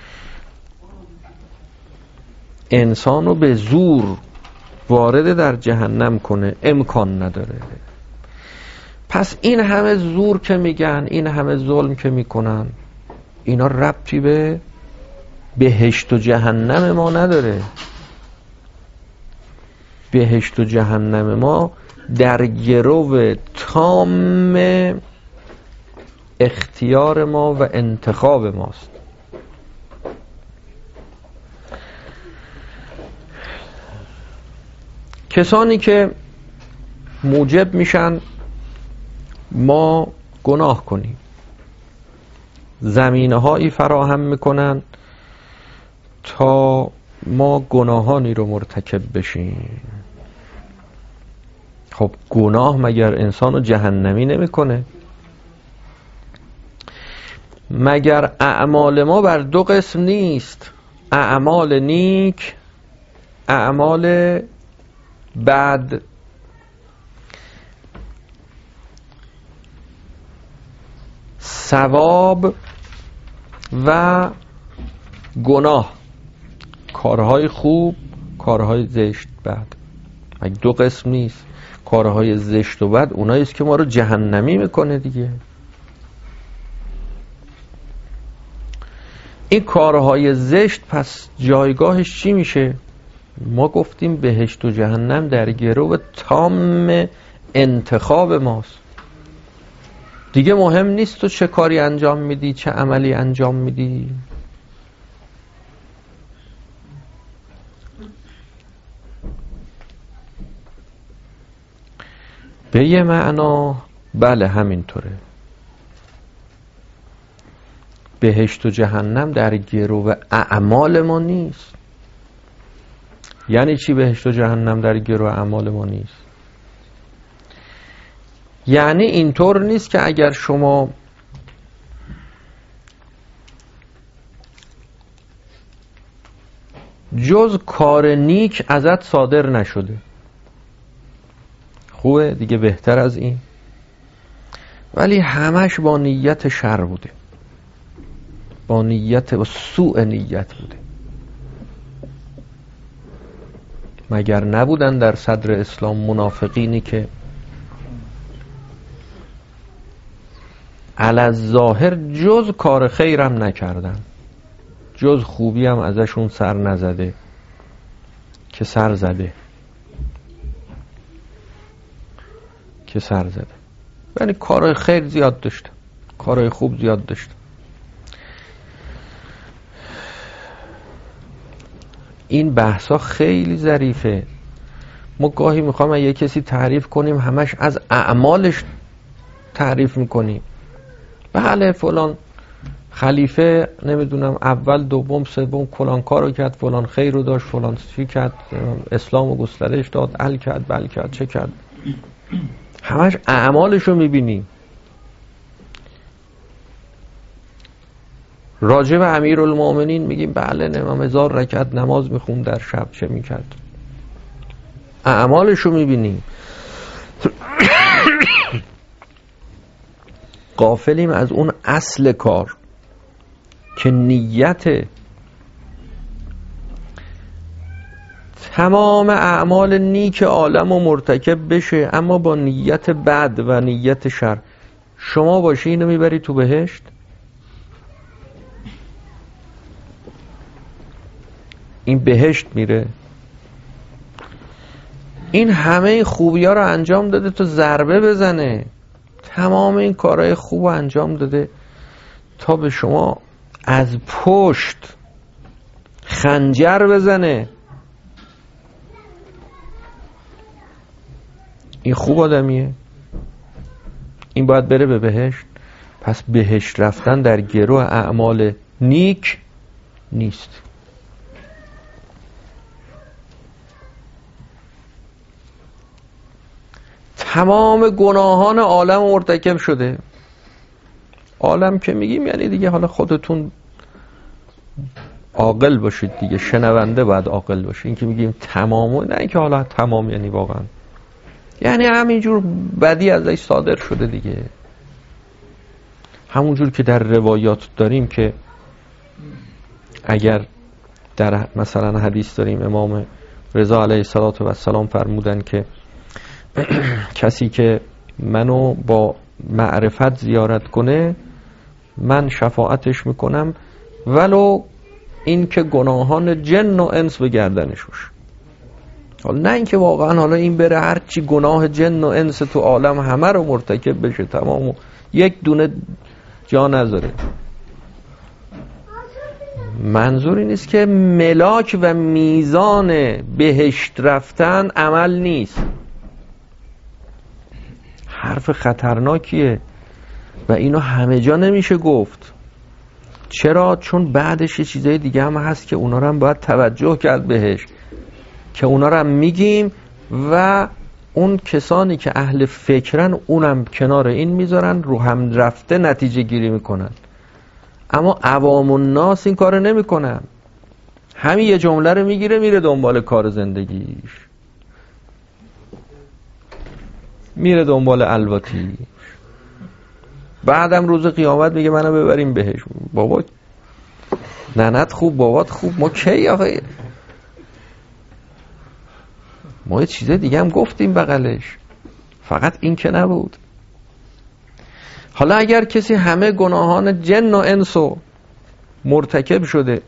[SPEAKER 1] انسان رو به زور وارد در جهنم کنه، امکان نداره. پس این همه زور که میگن، این همه ظلم که میکنن، اینا ربطی به بهشت و جهنم ما نداره. بهشت و جهنم ما در گرو تام اختیار ما و انتخاب ماست. کسانی که موجب میشن ما گناه کنیم، زمینه‌هایی فراهم میکنن تا ما گناهانی رو مرتکب بشیم. خب گناه مگر انسان رو جهنمی نمیکنه؟ مگر اعمال ما بر دو قسم نیست؟ اعمال نیک، اعمال بد. ثواب و گناه، کارهای خوب، کارهای زشت بد. مگه دو قسم نیست؟ کارهای زشت و بد اوناییست که ما رو جهنمی میکنه دیگه. این کارهای زشت پس جایگاهش چی میشه؟ ما گفتیم بهشت و جهنم در گرو تام انتخاب ماست. دیگه مهم نیست تو چه کاری انجام میدی، چه عملی انجام میدی. به یه معنا بله همینطوره. بهشت و جهنم در گرو اعمال ما نیست. یعنی چی بهشت و جهنم در گرو اعمال ما نیست؟ یعنی اینطور نیست که اگر شما جز کار نیک ازت صادر نشده، خوبه دیگه، بهتر از این، ولی همش با نیت شر بوده، با نیت و سوء نیت بوده. مگر نبودن در صدر اسلام منافقینی که علی الظاهر جز کار خیرم نکردن، جز خوبی هم ازشون سر نزده که سر زده که سر زده یعنی کارهای خیر زیاد داشته، کارهای خوب زیاد داشته. این بحثا خیلی ظریفه. ما گاهی میخوایم یه کسی تعریف کنیم همش از اعمالش تعریف میکنیم. بله فلان خلیفه نمیدونم اول دوم سوم فلان کارو کرد، فلان خیر رو داشت، فلان چی کرد، اسلامو گسترش داد، ال کرد، بل کرد، چه کرد. همش اعمالش رو میبینیم. راجع به امیرالمومنین میگیم بله امام هزار رکعت نماز میخوند در شب، چه میکرد؟ اعمالشو میبینیم. غافلیم از اون اصل کار که نیت تمام اعمال نیک عالم و مرتکب بشه، اما با نیت بد و نیت شر. شما باشی اینو میبری تو بهشت؟ این بهشت میره؟ این همه خوبی ها رو انجام داده تو ضربه بزنه، تمام این کارهای خوب انجام داده تا به شما از پشت خنجر بزنه. این خوب آدمیه؟ این باید بره به بهشت؟ پس بهشت رفتن در گروه اعمال نیک نیست. تمام گناهان عالم مرتکب شده. عالم که میگیم یعنی دیگه حالا خودتون عاقل باشید دیگه، شنونده باید عاقل باشه. این که میگیم تمام، نه اینکه حالا تمام یعنی واقعا، یعنی همینجور بدی ازش صادر شده دیگه. همونجور که در روایات داریم که اگر در مثلا حدیث داریم امام رضا علیه السلام فرمودن که کسی که منو با معرفت زیارت کنه من شفاعتش میکنم ولو این که گناهان جن و انس به گردنش باشه. حالا نه اینکه واقعا حالا این بره هرچی گناه جن و انس تو عالم همه رو مرتکب بشه تمام، یک دونه جا نذاره. منظوری نیست که ملاک و میزان بهشت رفتن عمل نیست. حرف خطرناکیه و اینو همه جا نمیشه گفت. چرا؟ چون بعدش یه چیزای دیگه هم هست که اونا رو هم باید توجه کرد بهش، که اونا رو هم میگیم و اون کسانی که اهل فکرن اونم کنار این میذارن، رو هم رفته نتیجه گیری میکنن. اما عوام الناس این کار نمیکنن. همین یه جمله رو میگیره میره دنبال کار زندگیش، میره دنبال الواتی، بعدم روز قیامت میگه منو ببریم بهش. بابا ننت خوب بابات خوب، ما کی آخه ما یه چیز دیگه هم گفتیم بغلش، فقط این که نبود. حالا اگر کسی همه گناهان جن و انسو مرتکب شده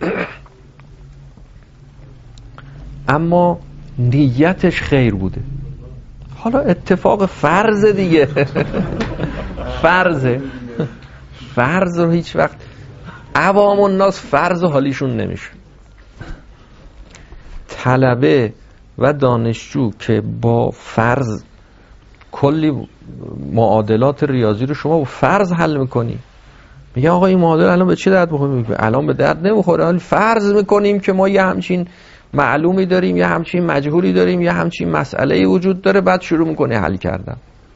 [SPEAKER 1] اما نیتش خیر بوده، حالا اتفاق فرض دیگه فرضه فرض رو هیچ وقت عوام الناس فرض حالیشون نمیشه. طلبه و دانشجو که با فرض کلی معادلات ریاضی رو شما با فرض حل میکنی، میگه آقا این معادله الان به چه درد میخوره؟ میگه الان به درد نمیخوره، حالا فرض میکنیم که ما یه همچین معلومی داریم، یه همچین مجهولی داریم، یه همچین مسئله وجود داره، بعد شروع میکنه حل کردن.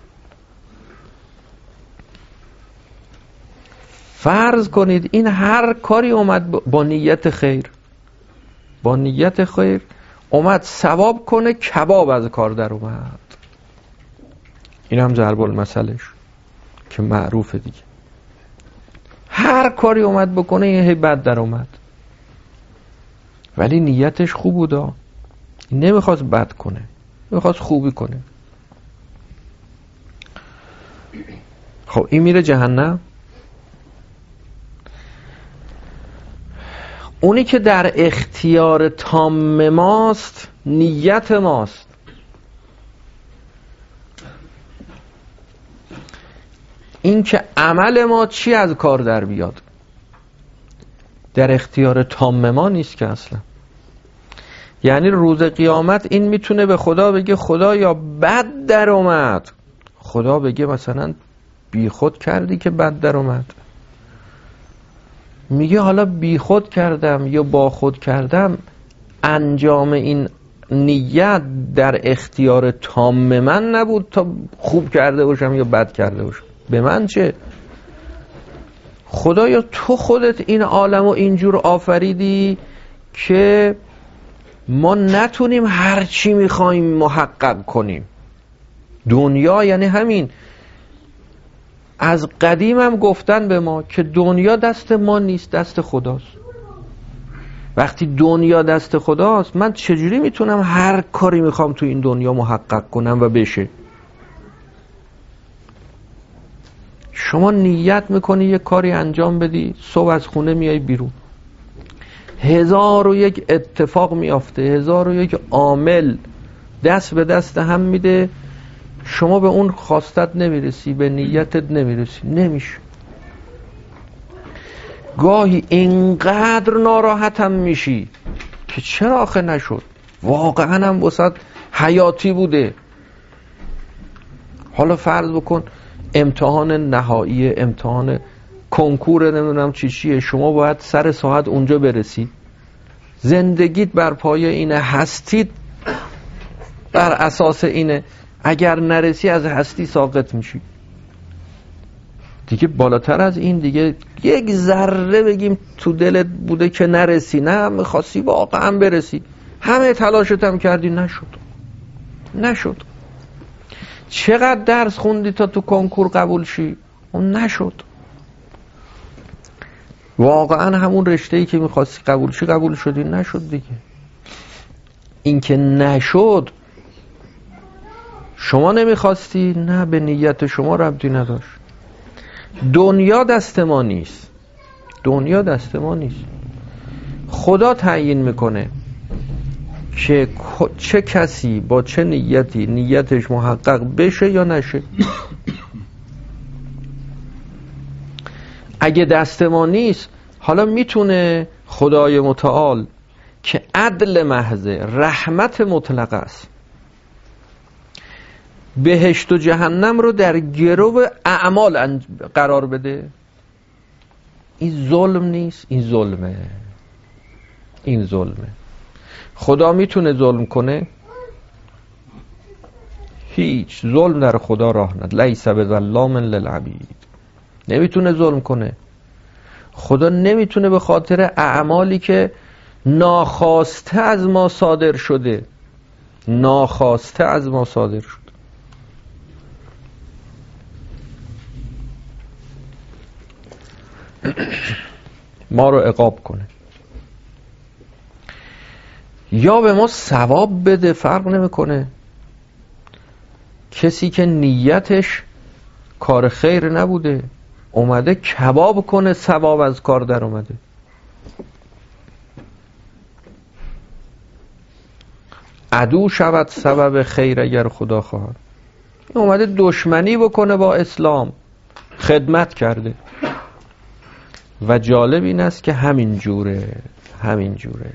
[SPEAKER 1] فرض کنید این هر کاری اومد با نیت خیر، با نیت خیر اومد ثواب کنه، کباب از کار در اومد. این هم ضرب المثلش که معروفه دیگه. هر کاری اومد بکنه یه هی بد در اومد، ولی نیتش خوب بودا، نمیخواست بد کنه، نمیخواست خوبی کنه. خب این میره جهنم. اونی که در اختیار تام ماست نیت ماست. این که عمل ما چی از کار در بیاد در اختیار تام ما نیست که اصلا. یعنی روز قیامت این میتونه به خدا بگه خدا یا بد در اومد، خدا بگه مثلا بی خود کردی که بد در اومد. میگه حالا بی خود کردم یا با خود کردم، انجام این نیت در اختیار تام من نبود تا خوب کرده باشم یا بد کرده باشم. به من چه؟ خدایا تو خودت این عالم و اینجور آفریدی که ما نتونیم هر چی میخوایم محقق کنیم. دنیا یعنی همین، از قدیم هم گفتن به ما که دنیا دست ما نیست، دست خداست. وقتی دنیا دست خداست، من چجوری میتونم هر کاری میخوام تو این دنیا محقق کنم و بشه؟ شما نیت میکنی یه کاری انجام بدی، صبح از خونه میای بیرون، هزار و یک اتفاق میافته، هزار و یک عامل دست به دست هم میده، شما به اون خواستت نمیرسی، به نیتت نمیرسی، نمیشه. گاهی اینقدر ناراحتم میشی که چرا آخه نشد، واقعا هم واسه حیاتی بوده. حالا فرض بکن امتحان نهایی، امتحان کنکور نمیدونم چی چیه، شما باید سر ساعت اونجا برسی، زندگیت بر پایه اینه، هستید بر اساس اینه، اگر نرسی از هستی ساقط میشی. دیگه بالاتر از این دیگه یک ذره بگیم تو دلت بوده که نرسی، نه میخواستی واقعا برسی، همه تلاشت هم کردی، نشد نشد. چقدر درس خوندی تا تو کنکور قبول شی؟ اون نشد. واقعا همون رشته‌ای که میخواستی قبول شی قبول شدی، نشد دیگه. این که نشد شما نمیخواستی؟ نه، به نیت شما ربطی نداشت. دنیا دست ما نیست، دنیا دست ما نیست. خدا تعیین میکنه که چه کسی با چه نیتی نیتش محقق بشه یا نشه. اگه دست ما نیست، حالا میتونه خدای متعال که عدل محض، رحمت مطلق است، بهشت و جهنم رو در گرو اعمال قرار بده. این ظلم نیست، این ظلمه، این ظلمه. خدا میتونه ظلم کنه؟ هیچ، ظلم در خدا راه نداره. لیس بظلام للعبید. نمیتونه ظلم کنه. خدا نمیتونه به خاطر اعمالی که ناخواسته از ما صادر شده، ناخواسته از ما صادر شده، ما رو عقاب کنه یا به ما ثواب بده، فرق نمیکنه. کسی که نیتش کار خیر نبوده اومده کباب کنه، ثواب از کار در اومده. عدو شود سبب خیر اگر خدا خواهد. اومده دشمنی بکنه با اسلام، خدمت کرده. و جالب این است که همین جوره همین جوره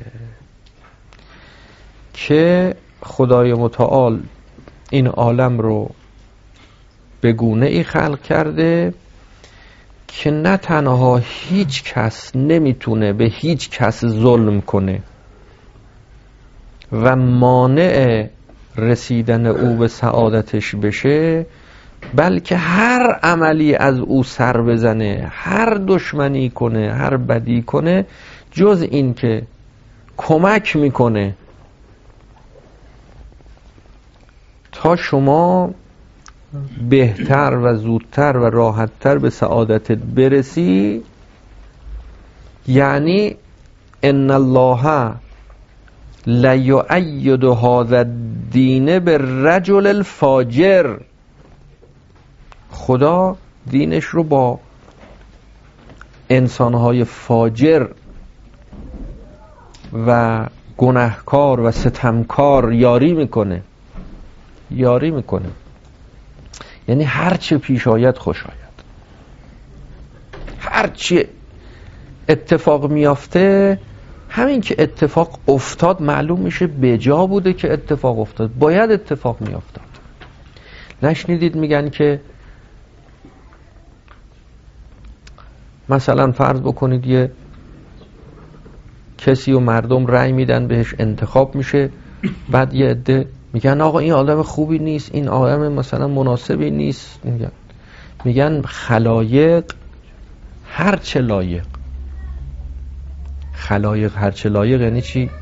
[SPEAKER 1] که خدای متعال این عالم رو به گونه ای خلق کرده که نه تنها هیچ کس نمیتونه به هیچ کس ظلم کنه و مانع رسیدن او به سعادتش بشه، بلکه هر عملی از او سر بزنه، هر دشمنی کنه، هر بدی کنه، جز این که کمک میکنه تا شما بهتر و زودتر و راحتتر به سعادتت برسی. یعنی ان الله لیؤید هذا الدین بالرجل الفاجر. خدا دینش رو با انسانهای فاجر و گناهکار و ستمکار یاری میکنه یاری میکنه یعنی هر چه پیش آید خوش آید، هر چی اتفاق میافته، همین که اتفاق افتاد معلوم میشه بجا بوده که اتفاق افتاد، باید اتفاق میافتاد. نشنیدید میگن که مثلا فرض بکنید یه کسی و مردم رأی میدن بهش، انتخاب میشه، بعد یه عده میگن آقا این آدم خوبی نیست، این آدم مثلا مناسبی نیست. میگن میگن خلایق هر چه لایق. خلایق هر چه لایق یعنی چی؟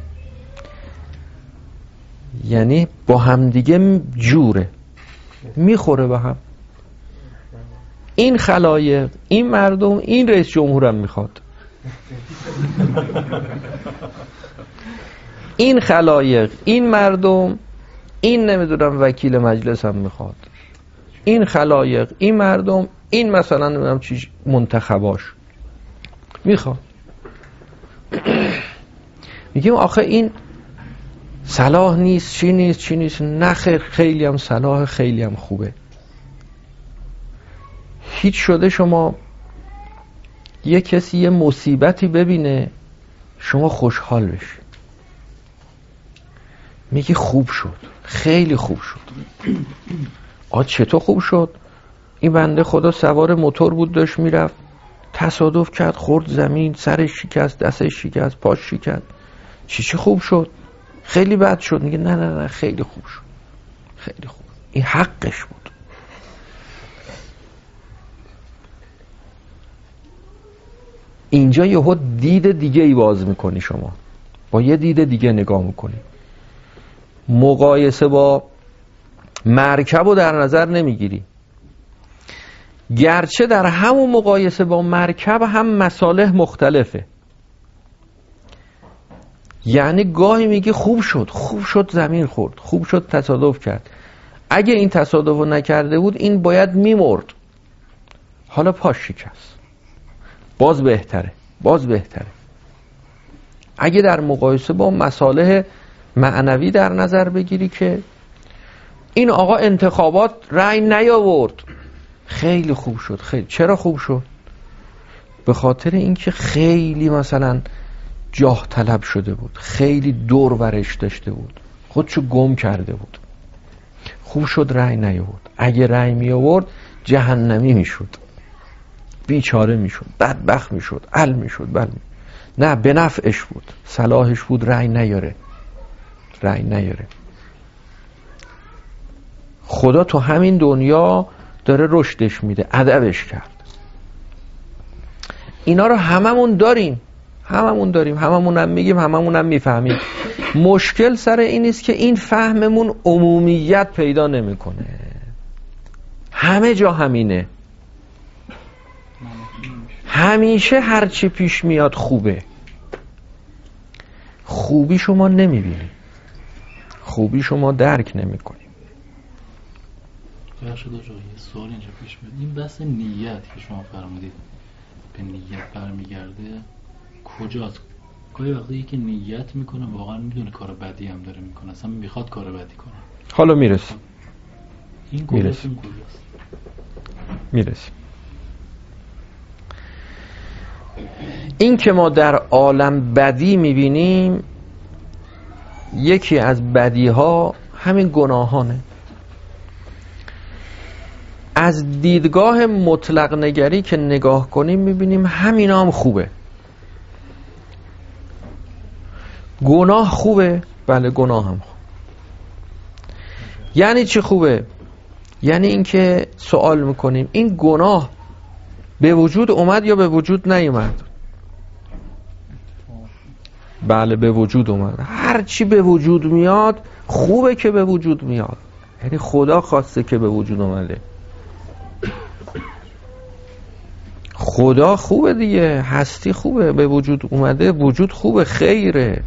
[SPEAKER 1] یعنی با همدیگه جوره، میخوره به هم. این خلایق، این مردم، این رئیس جمهورم میخواد، این خلایق، این مردم، این نمیدونم وکیل مجلس هم میخواد، این خلایق، این مردم، این مثلا نمیدونم چی منتخباش میخواد. میگیم آخه این صلاح نیست، چی نیست، چی نیست. نخیر، خیلی هم صلاح، خیلی هم خوبه. هیچ شده شما یه کسی یه مصیبتی ببینه شما خوشحال بشی، میگی خوب شد، خیلی خوب شد. آ چطور خوب شد؟ این بنده خدا سوار موتور بود، داشت میرفت، تصادف کرد، خورد زمین، سرش شکست، دستش شکست، پاش شکست. چی چی خوب شد؟ خیلی بد شد. میگه نه نه نه خیلی خوب شد، خیلی خوب. این حقش بود. اینجا یهو دید دیگه ای باز میکنی، شما با یه دید دیگه نگاه میکنی. مقایسه با مرکب رو در نظر نمیگیری، گرچه در همون مقایسه با مرکب هم مصالح مختلفه. یعنی گاهی میگی خوب شد، خوب شد زمین خورد، خوب شد تصادف کرد. اگه این تصادف رو نکرده بود این باید میمرد، حالا پاش شکست، باز بهتره، باز بهتره. اگه در مقایسه با مصالح معنوی در نظر بگیری که این آقا انتخابات رأی نیاورد، خیلی خوب شد. خیلی چرا خوب شد؟ به خاطر اینکه خیلی مثلا جاه طلب شده بود، خیلی دور برش داشته بود، خودشو گم کرده بود. خوب شد رأی نیاورد. اگه رأی می آورد جهنمی میشد، بیچاره میشد، بدبخت میشد، ال میشد. بله نه، به نفعش بود، صلاحش بود رأی نیاره، رأی نیاره. خدا تو همین دنیا داره رشدش میده، ادبش کرد. اینا رو هممون داریم، هممون داریم، هممون هم میگیم، هممون هم میفهمیم. مشکل سر این است که این فهممون عمومیت پیدا نمیکنه. همه جا همینه، همیشه هرچی پیش میاد خوبه. خوبی شما نمیبینی، خوبی شما درک نمیکنی.
[SPEAKER 2] بخشد آجا یه سوال اینجا پیش میاد، این بحث نیت که شما فرمودید به نیت برمیگرده، کجاست؟ گاهی وقتی که نیت میکنه واقعا میدونه کار بدی هم داره میکنه، اصلا میخواد کار بدی کنه.
[SPEAKER 1] حالا میرسیم،
[SPEAKER 2] این کجاست؟ این کجاست؟
[SPEAKER 1] میرسیم. این که ما در عالم بدی میبینیم، یکی از بدی ها همین گناهانه. از دیدگاه مطلق نگری که نگاه کنیم میبینیم همین هم خوبه. گناه خوبه؟ بله گناه هم خوب. یعنی چی خوبه؟ یعنی اینکه سوال میکنیم این گناه به وجود اومد یا به وجود نیومد؟ بله به وجود اومد. هر چی به وجود میاد خوبه که به وجود میاد، یعنی خدا خواسته که به وجود اومده. خدا خوبه دیگه، هستی خوبه، به وجود اومده، وجود خوبه، خیره.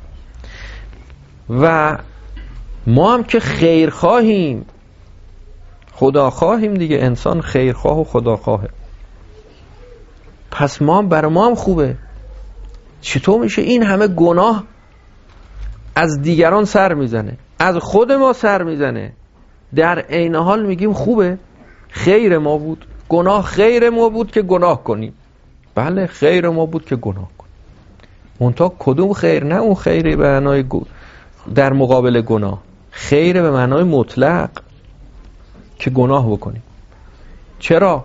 [SPEAKER 1] و ما هم که خیر خواهیم، خدا خواهیم دیگه، انسان خیرخواه و خدا خواهه. پس ما هم برای ما هم خوبه. چطور میشه این همه گناه از دیگران سر میزنه، از خود ما سر میزنه، در عین حال میگیم خوبه، خیر ما بود، گناه خیر ما بود که گناه کنیم. بله خیر ما بود که گناه کنیم. منتها کدوم خیر؟ نه اون خیر به معنای در مقابل گناه، خیر به معنای مطلق که گناه بکنیم. چرا؟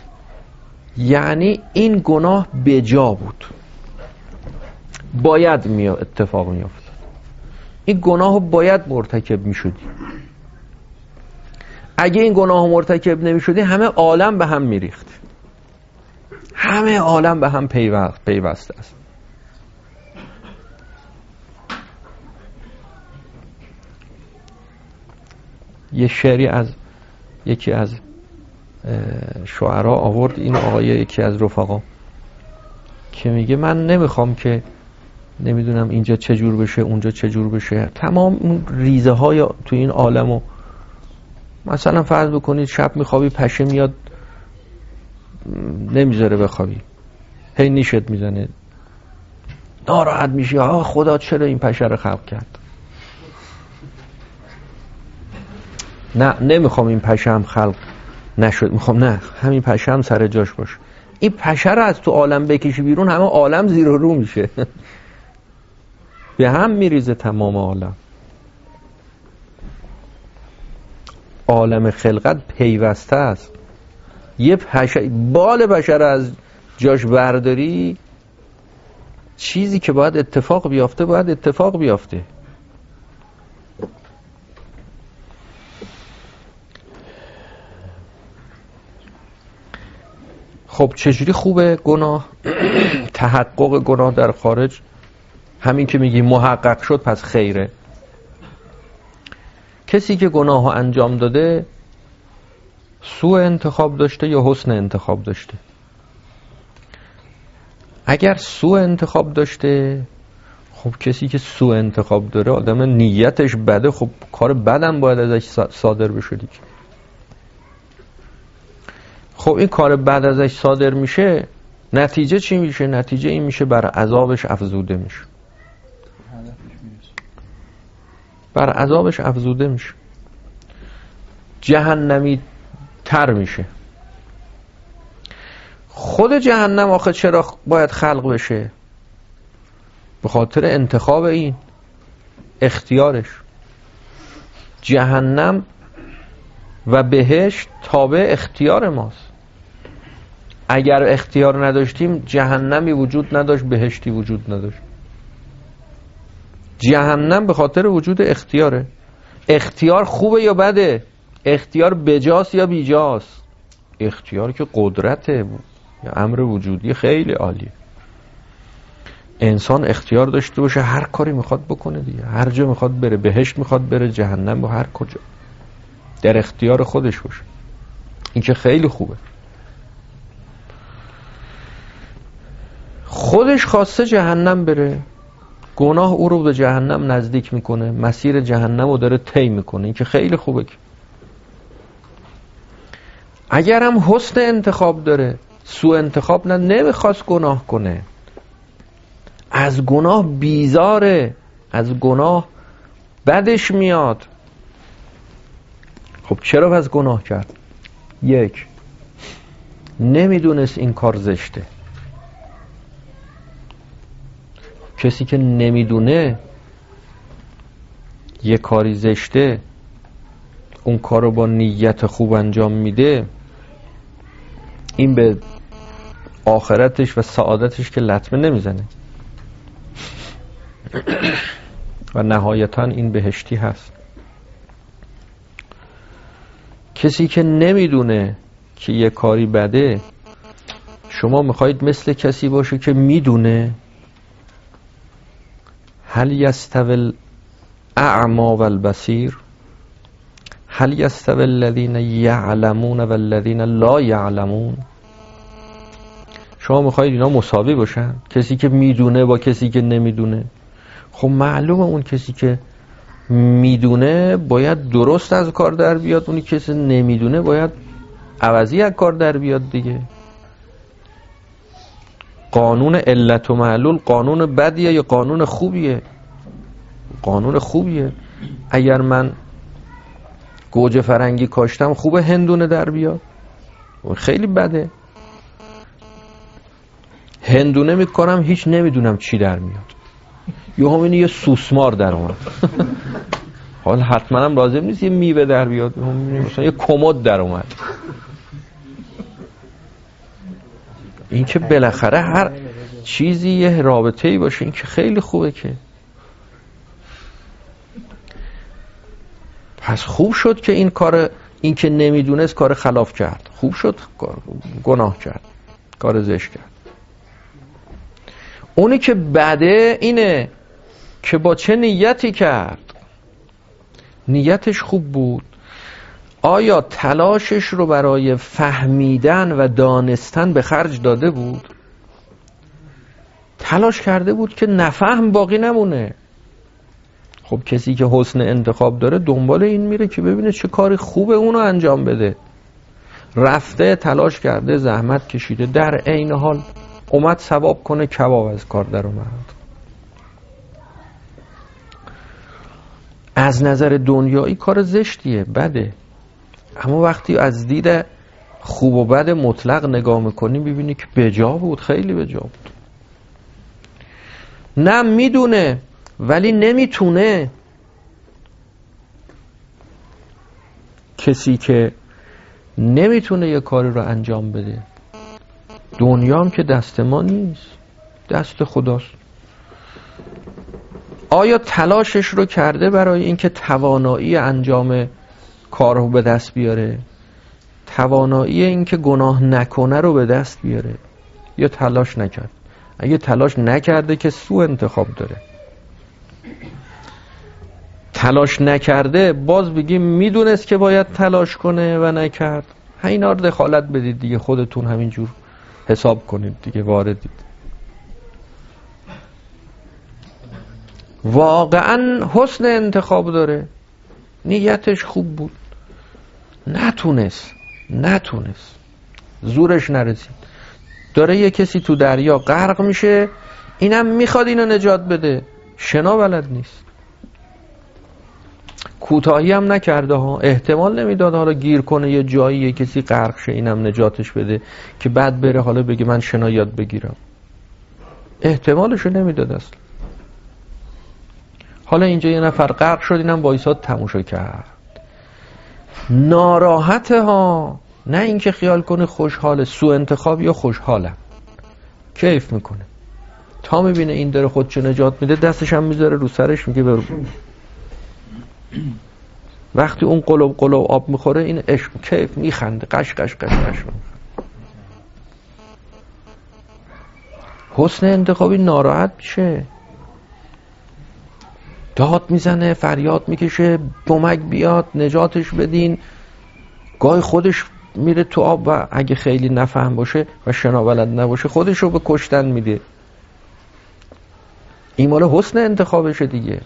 [SPEAKER 1] یعنی این گناه بجا بود، باید می اتفاق می افتاد، این گناه باید مرتکب می شدی. اگه این گناه مرتکب نمی شدی همه عالم به هم می ریخت، همه عالم به هم پیوسته است. یه شعری از یکی از شاعرها آورد، این آقای یکی از رفقا که میگه من نمیخوام که نمیدونم اینجا چجور بشه اونجا چجور بشه، تمام اون ریزه های تو این عالمو مثلا فرض بکنید شب میخوابی پشه میاد نمیذاره بخوابی، هی نیشت میزنه، ناراحت میشی آه خدا چرا این پشه رو خلق کرد. نه نمیخوام این پشه هم خلق نشد، میخوام نه همین پشه هم سر جاش باشه. این پشه رو از تو عالم بکشی بیرون همه عالم زیر و رو میشه به هم میریزه تمام عالم. عالم خلقت پیوسته است. یه پشه بال پشه رو از جاش برداری، چیزی که باید اتفاق بیافته باید اتفاق بیافته. خب چجوری خوبه گناه؟ تحقق گناه در خارج همین که میگی محقق شد پس خیره. کسی که گناه ها انجام داده سوء انتخاب داشته یا حسن انتخاب داشته؟ اگر سوء انتخاب داشته، خب کسی که سوء انتخاب داره آدم نیتش بده، خب کار بدم باید ازش صادر بشه دیگه. خب این کار بد ازش صادر میشه، نتیجه چی میشه؟ نتیجه این میشه بر عذابش افزوده میشه، بر عذابش افزوده میشه، جهنمی تر میشه. خود جهنم آخه چرا باید خلق بشه؟ به خاطر انتخاب این اختیارش. جهنم و بهشت تابع اختیار ماست. اگر اختیار نداشتیم جهنمی وجود نداشت، بهشتی وجود نداشت. جهنم به خاطر وجود اختیاره. اختیار خوبه یا بده؟ اختیار بجاست یا بیجاست؟ اختیار که قدرته، یا امر وجودی خیلی عالیه. انسان اختیار داشته باشه هر کاری میخواد بکنه دیگه، هر جا میخواد بره، بهشت میخواد بره، جهنم با هر کجا در اختیار خودش باشه. این که خیلی خوبه. خودش خواسته جهنم بره، گناه او رو به جهنم نزدیک میکنه، مسیر جهنم رو داره طی میکنه، این که خیلی خوبه. اگر هم حسن انتخاب داره، سوء انتخاب نه، نمیخواست گناه کنه، از گناه بیزاره، از گناه بدش میاد، خب چرا پس گناه کرد؟ یک، نمیدونست این کار زشته. کسی که نمیدونه یه کاری زشته، اون کار رو با نیت خوب انجام میده، این به آخرتش و سعادتش که لطمه نمیزنه و نهایتا این بهشتی هست. کسی که نمیدونه که یه کاری بده، شما میخواید مثل کسی باشه که میدونه. هل یستوی الاعمی والبصیر، هل یستوی الذین یعلمون والذین لا یعلمون. شما میخواید اینا مساوی باشن؟ کسی که میدونه با کسی که نمیدونه؟ خب معلومه اون کسی که میدونه باید درست از کار در بیاد، اونی کسی نمیدونه باید عوضی از کار در بیاد دیگه. قانون علت و معلول قانون بدیه یا قانون خوبیه؟ قانون خوبیه. اگر من گوجه فرنگی کاشتم خوبه هندونه در بیاد؟ خیلی بده. هندونه میکنم هیچ نمیدونم چی در میاد، یه همینی یه سوسمار در اومد حالا حتما هم لازم نیست یه میوه در بیاد، مثلا یه کمد در اومد. این که بالاخره هر چیزی یه رابطه‌ای باشه، این که خیلی خوبه. که پس خوب شد که این کار، این که نمیدونست کار خلاف کرد، خوب شد گناه کرد. کار زشت کرد. اونی که بده اینه که با چه نیتی کرد. نیتش خوب بود، آیا تلاشش رو برای فهمیدن و دانستن به خرج داده بود؟ تلاش کرده بود که نفهم باقی نمونه. خب کسی که حسن انتخاب داره دنبال این میره که ببینه چه کاری خوبه اونو انجام بده. رفته تلاش کرده، زحمت کشیده، در عین حال اومد ثواب کنه، کباب از کار در اومد. از نظر دنیایی کار زشتیه، بده، اما وقتی از دید خوب و بد مطلق نگاه میکنی ببینی که بجا بود، خیلی بجا بود. نه میدونه ولی نمیتونه. کسی که نمیتونه یه کاری رو انجام بده، دنیا هم که دست ما نیست، دست خداست. آیا تلاشش رو کرده برای اینکه توانایی انجام کار رو به دست بیاره، توانایی اینکه گناه نکنه رو به دست بیاره، یا تلاش نکرد؟ اگه تلاش نکرده که سوء انتخاب داره. تلاش نکرده باز بگیم میدونست که باید تلاش کنه و نکرد، اینا رو دخالت بدید دیگه، خودتون همینجور حساب کنید دیگه، واردید. واقعا حسن انتخاب داره، نیتش خوب بود، نتونست نتونست زورش نرسید. داره یه کسی تو دریا غرق میشه، اینم میخواد اینو نجات بده، شنا بلد نیست. کوتاهی هم نکرده ها، احتمال نمیداد حالا گیر کنه یه جایی یه کسی غرق شه اینم نجاتش بده که بعد بره حالا بگه من شنا یاد بگیرم. احتمالشو نمیداد اصلا. حالا اینجا یه نفر غرق شد، اینم وایساد تماشا کرد، ناراحته ها، نه اینکه خیال کنه خوشحاله. سوء انتخاب یا خوشحالم، کیف میکنه تا میبینه این داره خودشو نجات میده، دستش هم میذاره رو سرش، میگه برو. وقتی اون قلوب قلوب آب میخوره این عشق، کیف، میخنده، قش قش قش قش. حسن انتخابی ناراحت میشه، داد میزنه، فریاد میکشه کمک بیاد نجاتش بدین. گاهی خودش میره تو آب و اگه خیلی نفهم باشه و شنا بلد نباشه خودش رو به کشتن میده. این مال حسن انتخابشه دیگه.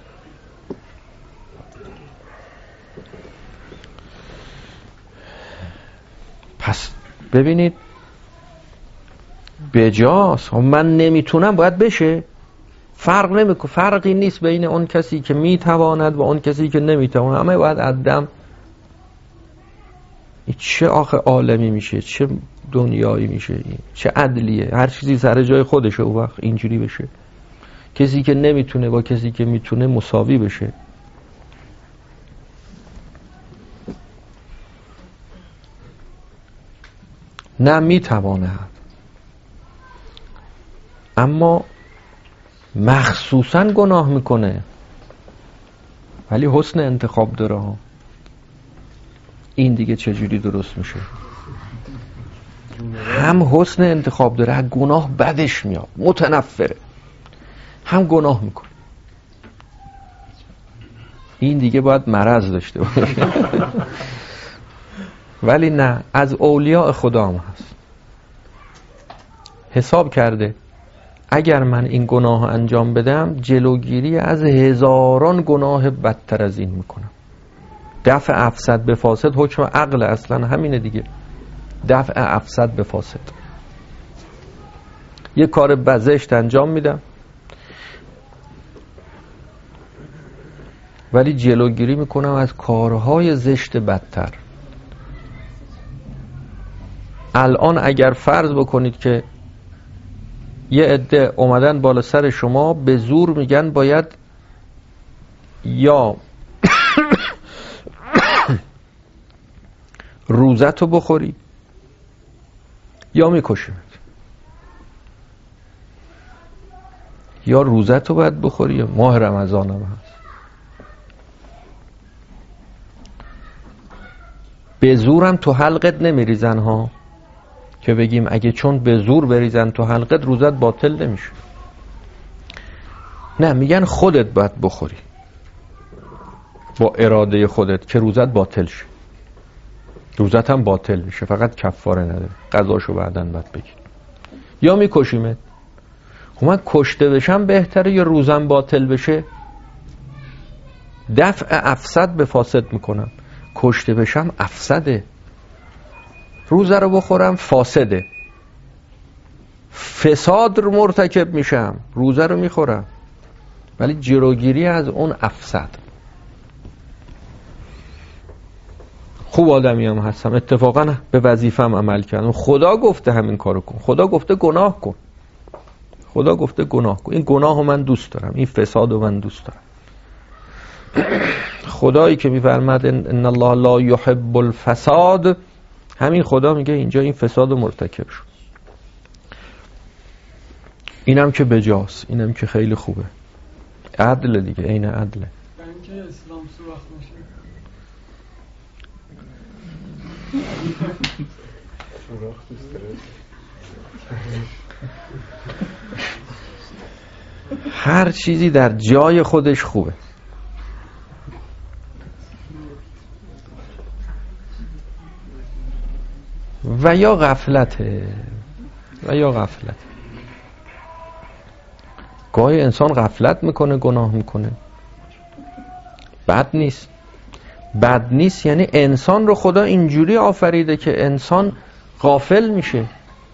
[SPEAKER 1] پس ببینید بجاست، من نمیتونم باید بشه، فرق نمیکنه، فرقی نیست بین اون کسی که میتواند و اون کسی که نمیتواند، همه باید عدم. چه آخه عالمی میشه، چه دنیایی میشه این، چه عدلیه، هر چیزی سر جای خودشه. او وقت اینجوری بشه کسی که نمیتونه با کسی که میتونه مساوی بشه. نه میتواند، اما مخصوصا گناه میکنه ولی حسن انتخاب داره ها. این دیگه چجوری درست میشه؟ هم حسن انتخاب داره، هم گناه بدش میاد، متنفره، هم گناه میکنه. این دیگه باید مرض داشته باشه. ولی نه، از اولیاء خدا هم هست، حساب کرده اگر من این گناه انجام بدم جلوگیری از هزاران گناه بدتر از این میکنم. دفع افسد به فاسد حکم عقل، اصلا همینه دیگه، دفع افسد به فاسد. یه کار بزشت انجام میدم ولی جلوگیری میکنم از کارهای زشت بدتر. الان اگر فرض بکنید که یه عده اومدن بالا سر شما به زور میگن باید یا روزتو بخوری یا میکشیمت، یا روزتو باید بخوری یا ماه رمضان هم هست. به زورم تو حلقت نمیریزن ها، که بگیم اگه چون به زور بریزن تو حلقت روزت باطل نمیشه. نه، میگن خودت باید بخوری با اراده خودت که روزت باطل شه. روزت هم باطل میشه، فقط کفاره نداره، قضاشو بعدن باید بگی. یا میکشیمت. خب من کشته بشم بهتره یا روزم باطل بشه؟ دفع افسد به فاسد میکنم. کشته بشم افسده، روزه رو بخورم فاسده، فساد رو مرتکب میشم، روزه رو میخورم، ولی جلوگیری از اون افسد. خوب آدمی هم هستم، اتفاقا به وظیفم عمل کردم. خدا گفته همین کارو کن، خدا گفته گناه کن، خدا گفته گناه کن. این گناه رو من دوست دارم، این فساد رو من دوست دارم. خدایی که میفرماد ان الله لا یحب الفساد، همین خدا میگه اینجا این فساد رو مرتکب شد. اینم که بجاست، اینم که خیلی خوبه. عدل دیگه، عین عدله.
[SPEAKER 3] اینکه اسلام سوراخ میشه. سوراخ
[SPEAKER 1] هر چیزی در جای خودش خوبه. و یا غفلته، و یا غفلت. گاهی انسان غفلت میکنه، گناه میکنه، بد نیست. بد نیست یعنی انسان رو خدا اینجوری آفریده که انسان غافل میشه.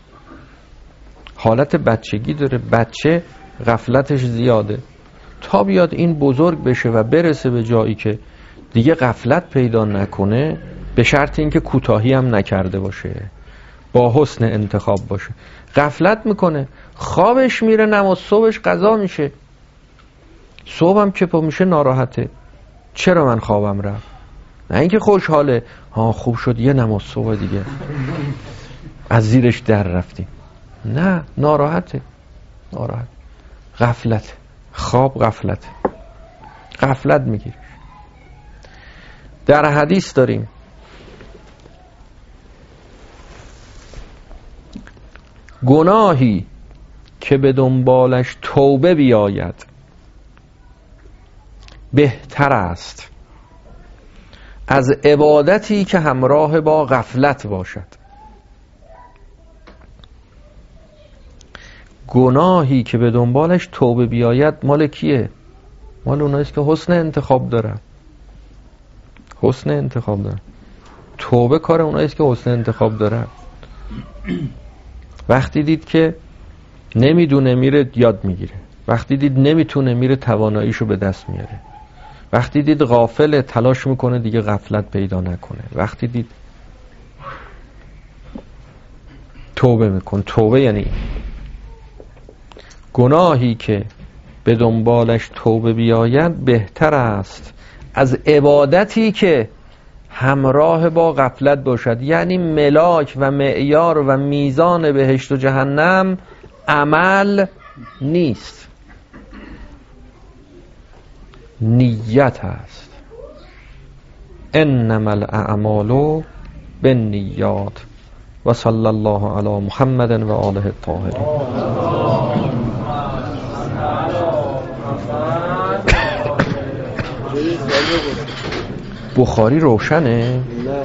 [SPEAKER 1] حالت بچگی داره، بچه غفلتش زیاده، تا بیاد این بزرگ بشه و برسه به جایی که دیگه غفلت پیدا نکنه، به شرط اینکه کوتاهی هم نکرده باشه، با حسن انتخاب باشه. غفلت میکنه، خوابش میره، نماز صبحش قضا میشه، صبحم که پا میشه ناراحته، چرا من خوابم رفت؟ نه اینکه خوشحاله، ها خوب شد یه نماز صبح دیگه از زیرش در رفتیم. نه، ناراحته، ناراحت. غفلت، خواب غفلت، غفلت میگیره. در حدیث داریم گناهی که به دنبالش توبه بیاید بهتر است از عبادتی که همراه با غفلت باشد. گناهی که به دنبالش توبه بیاید مال کیه؟ مال اوناییست که حسن انتخاب دارن. حسن انتخاب دارن. توبه کار اوناییست که حسن انتخاب دارن. وقتی دید که نمیدونه میره یاد میگیره، وقتی دید نمیتونه میره تواناییشو به دست میاره، وقتی دید غافل تلاش میکنه دیگه غفلت پیدا نکنه، وقتی دید توبه میکن. توبه یعنی گناهی که به دنبالش توبه بیاید بهتر است از عبادتی که همراه با غفلت باشد. یعنی ملاک و معیار و میزان بهشت و جهنم عمل نیست، نیت هست. انما الاعمال بالنیات و صلی الله علی محمد و آله الطاهرین. بخاری روشنه؟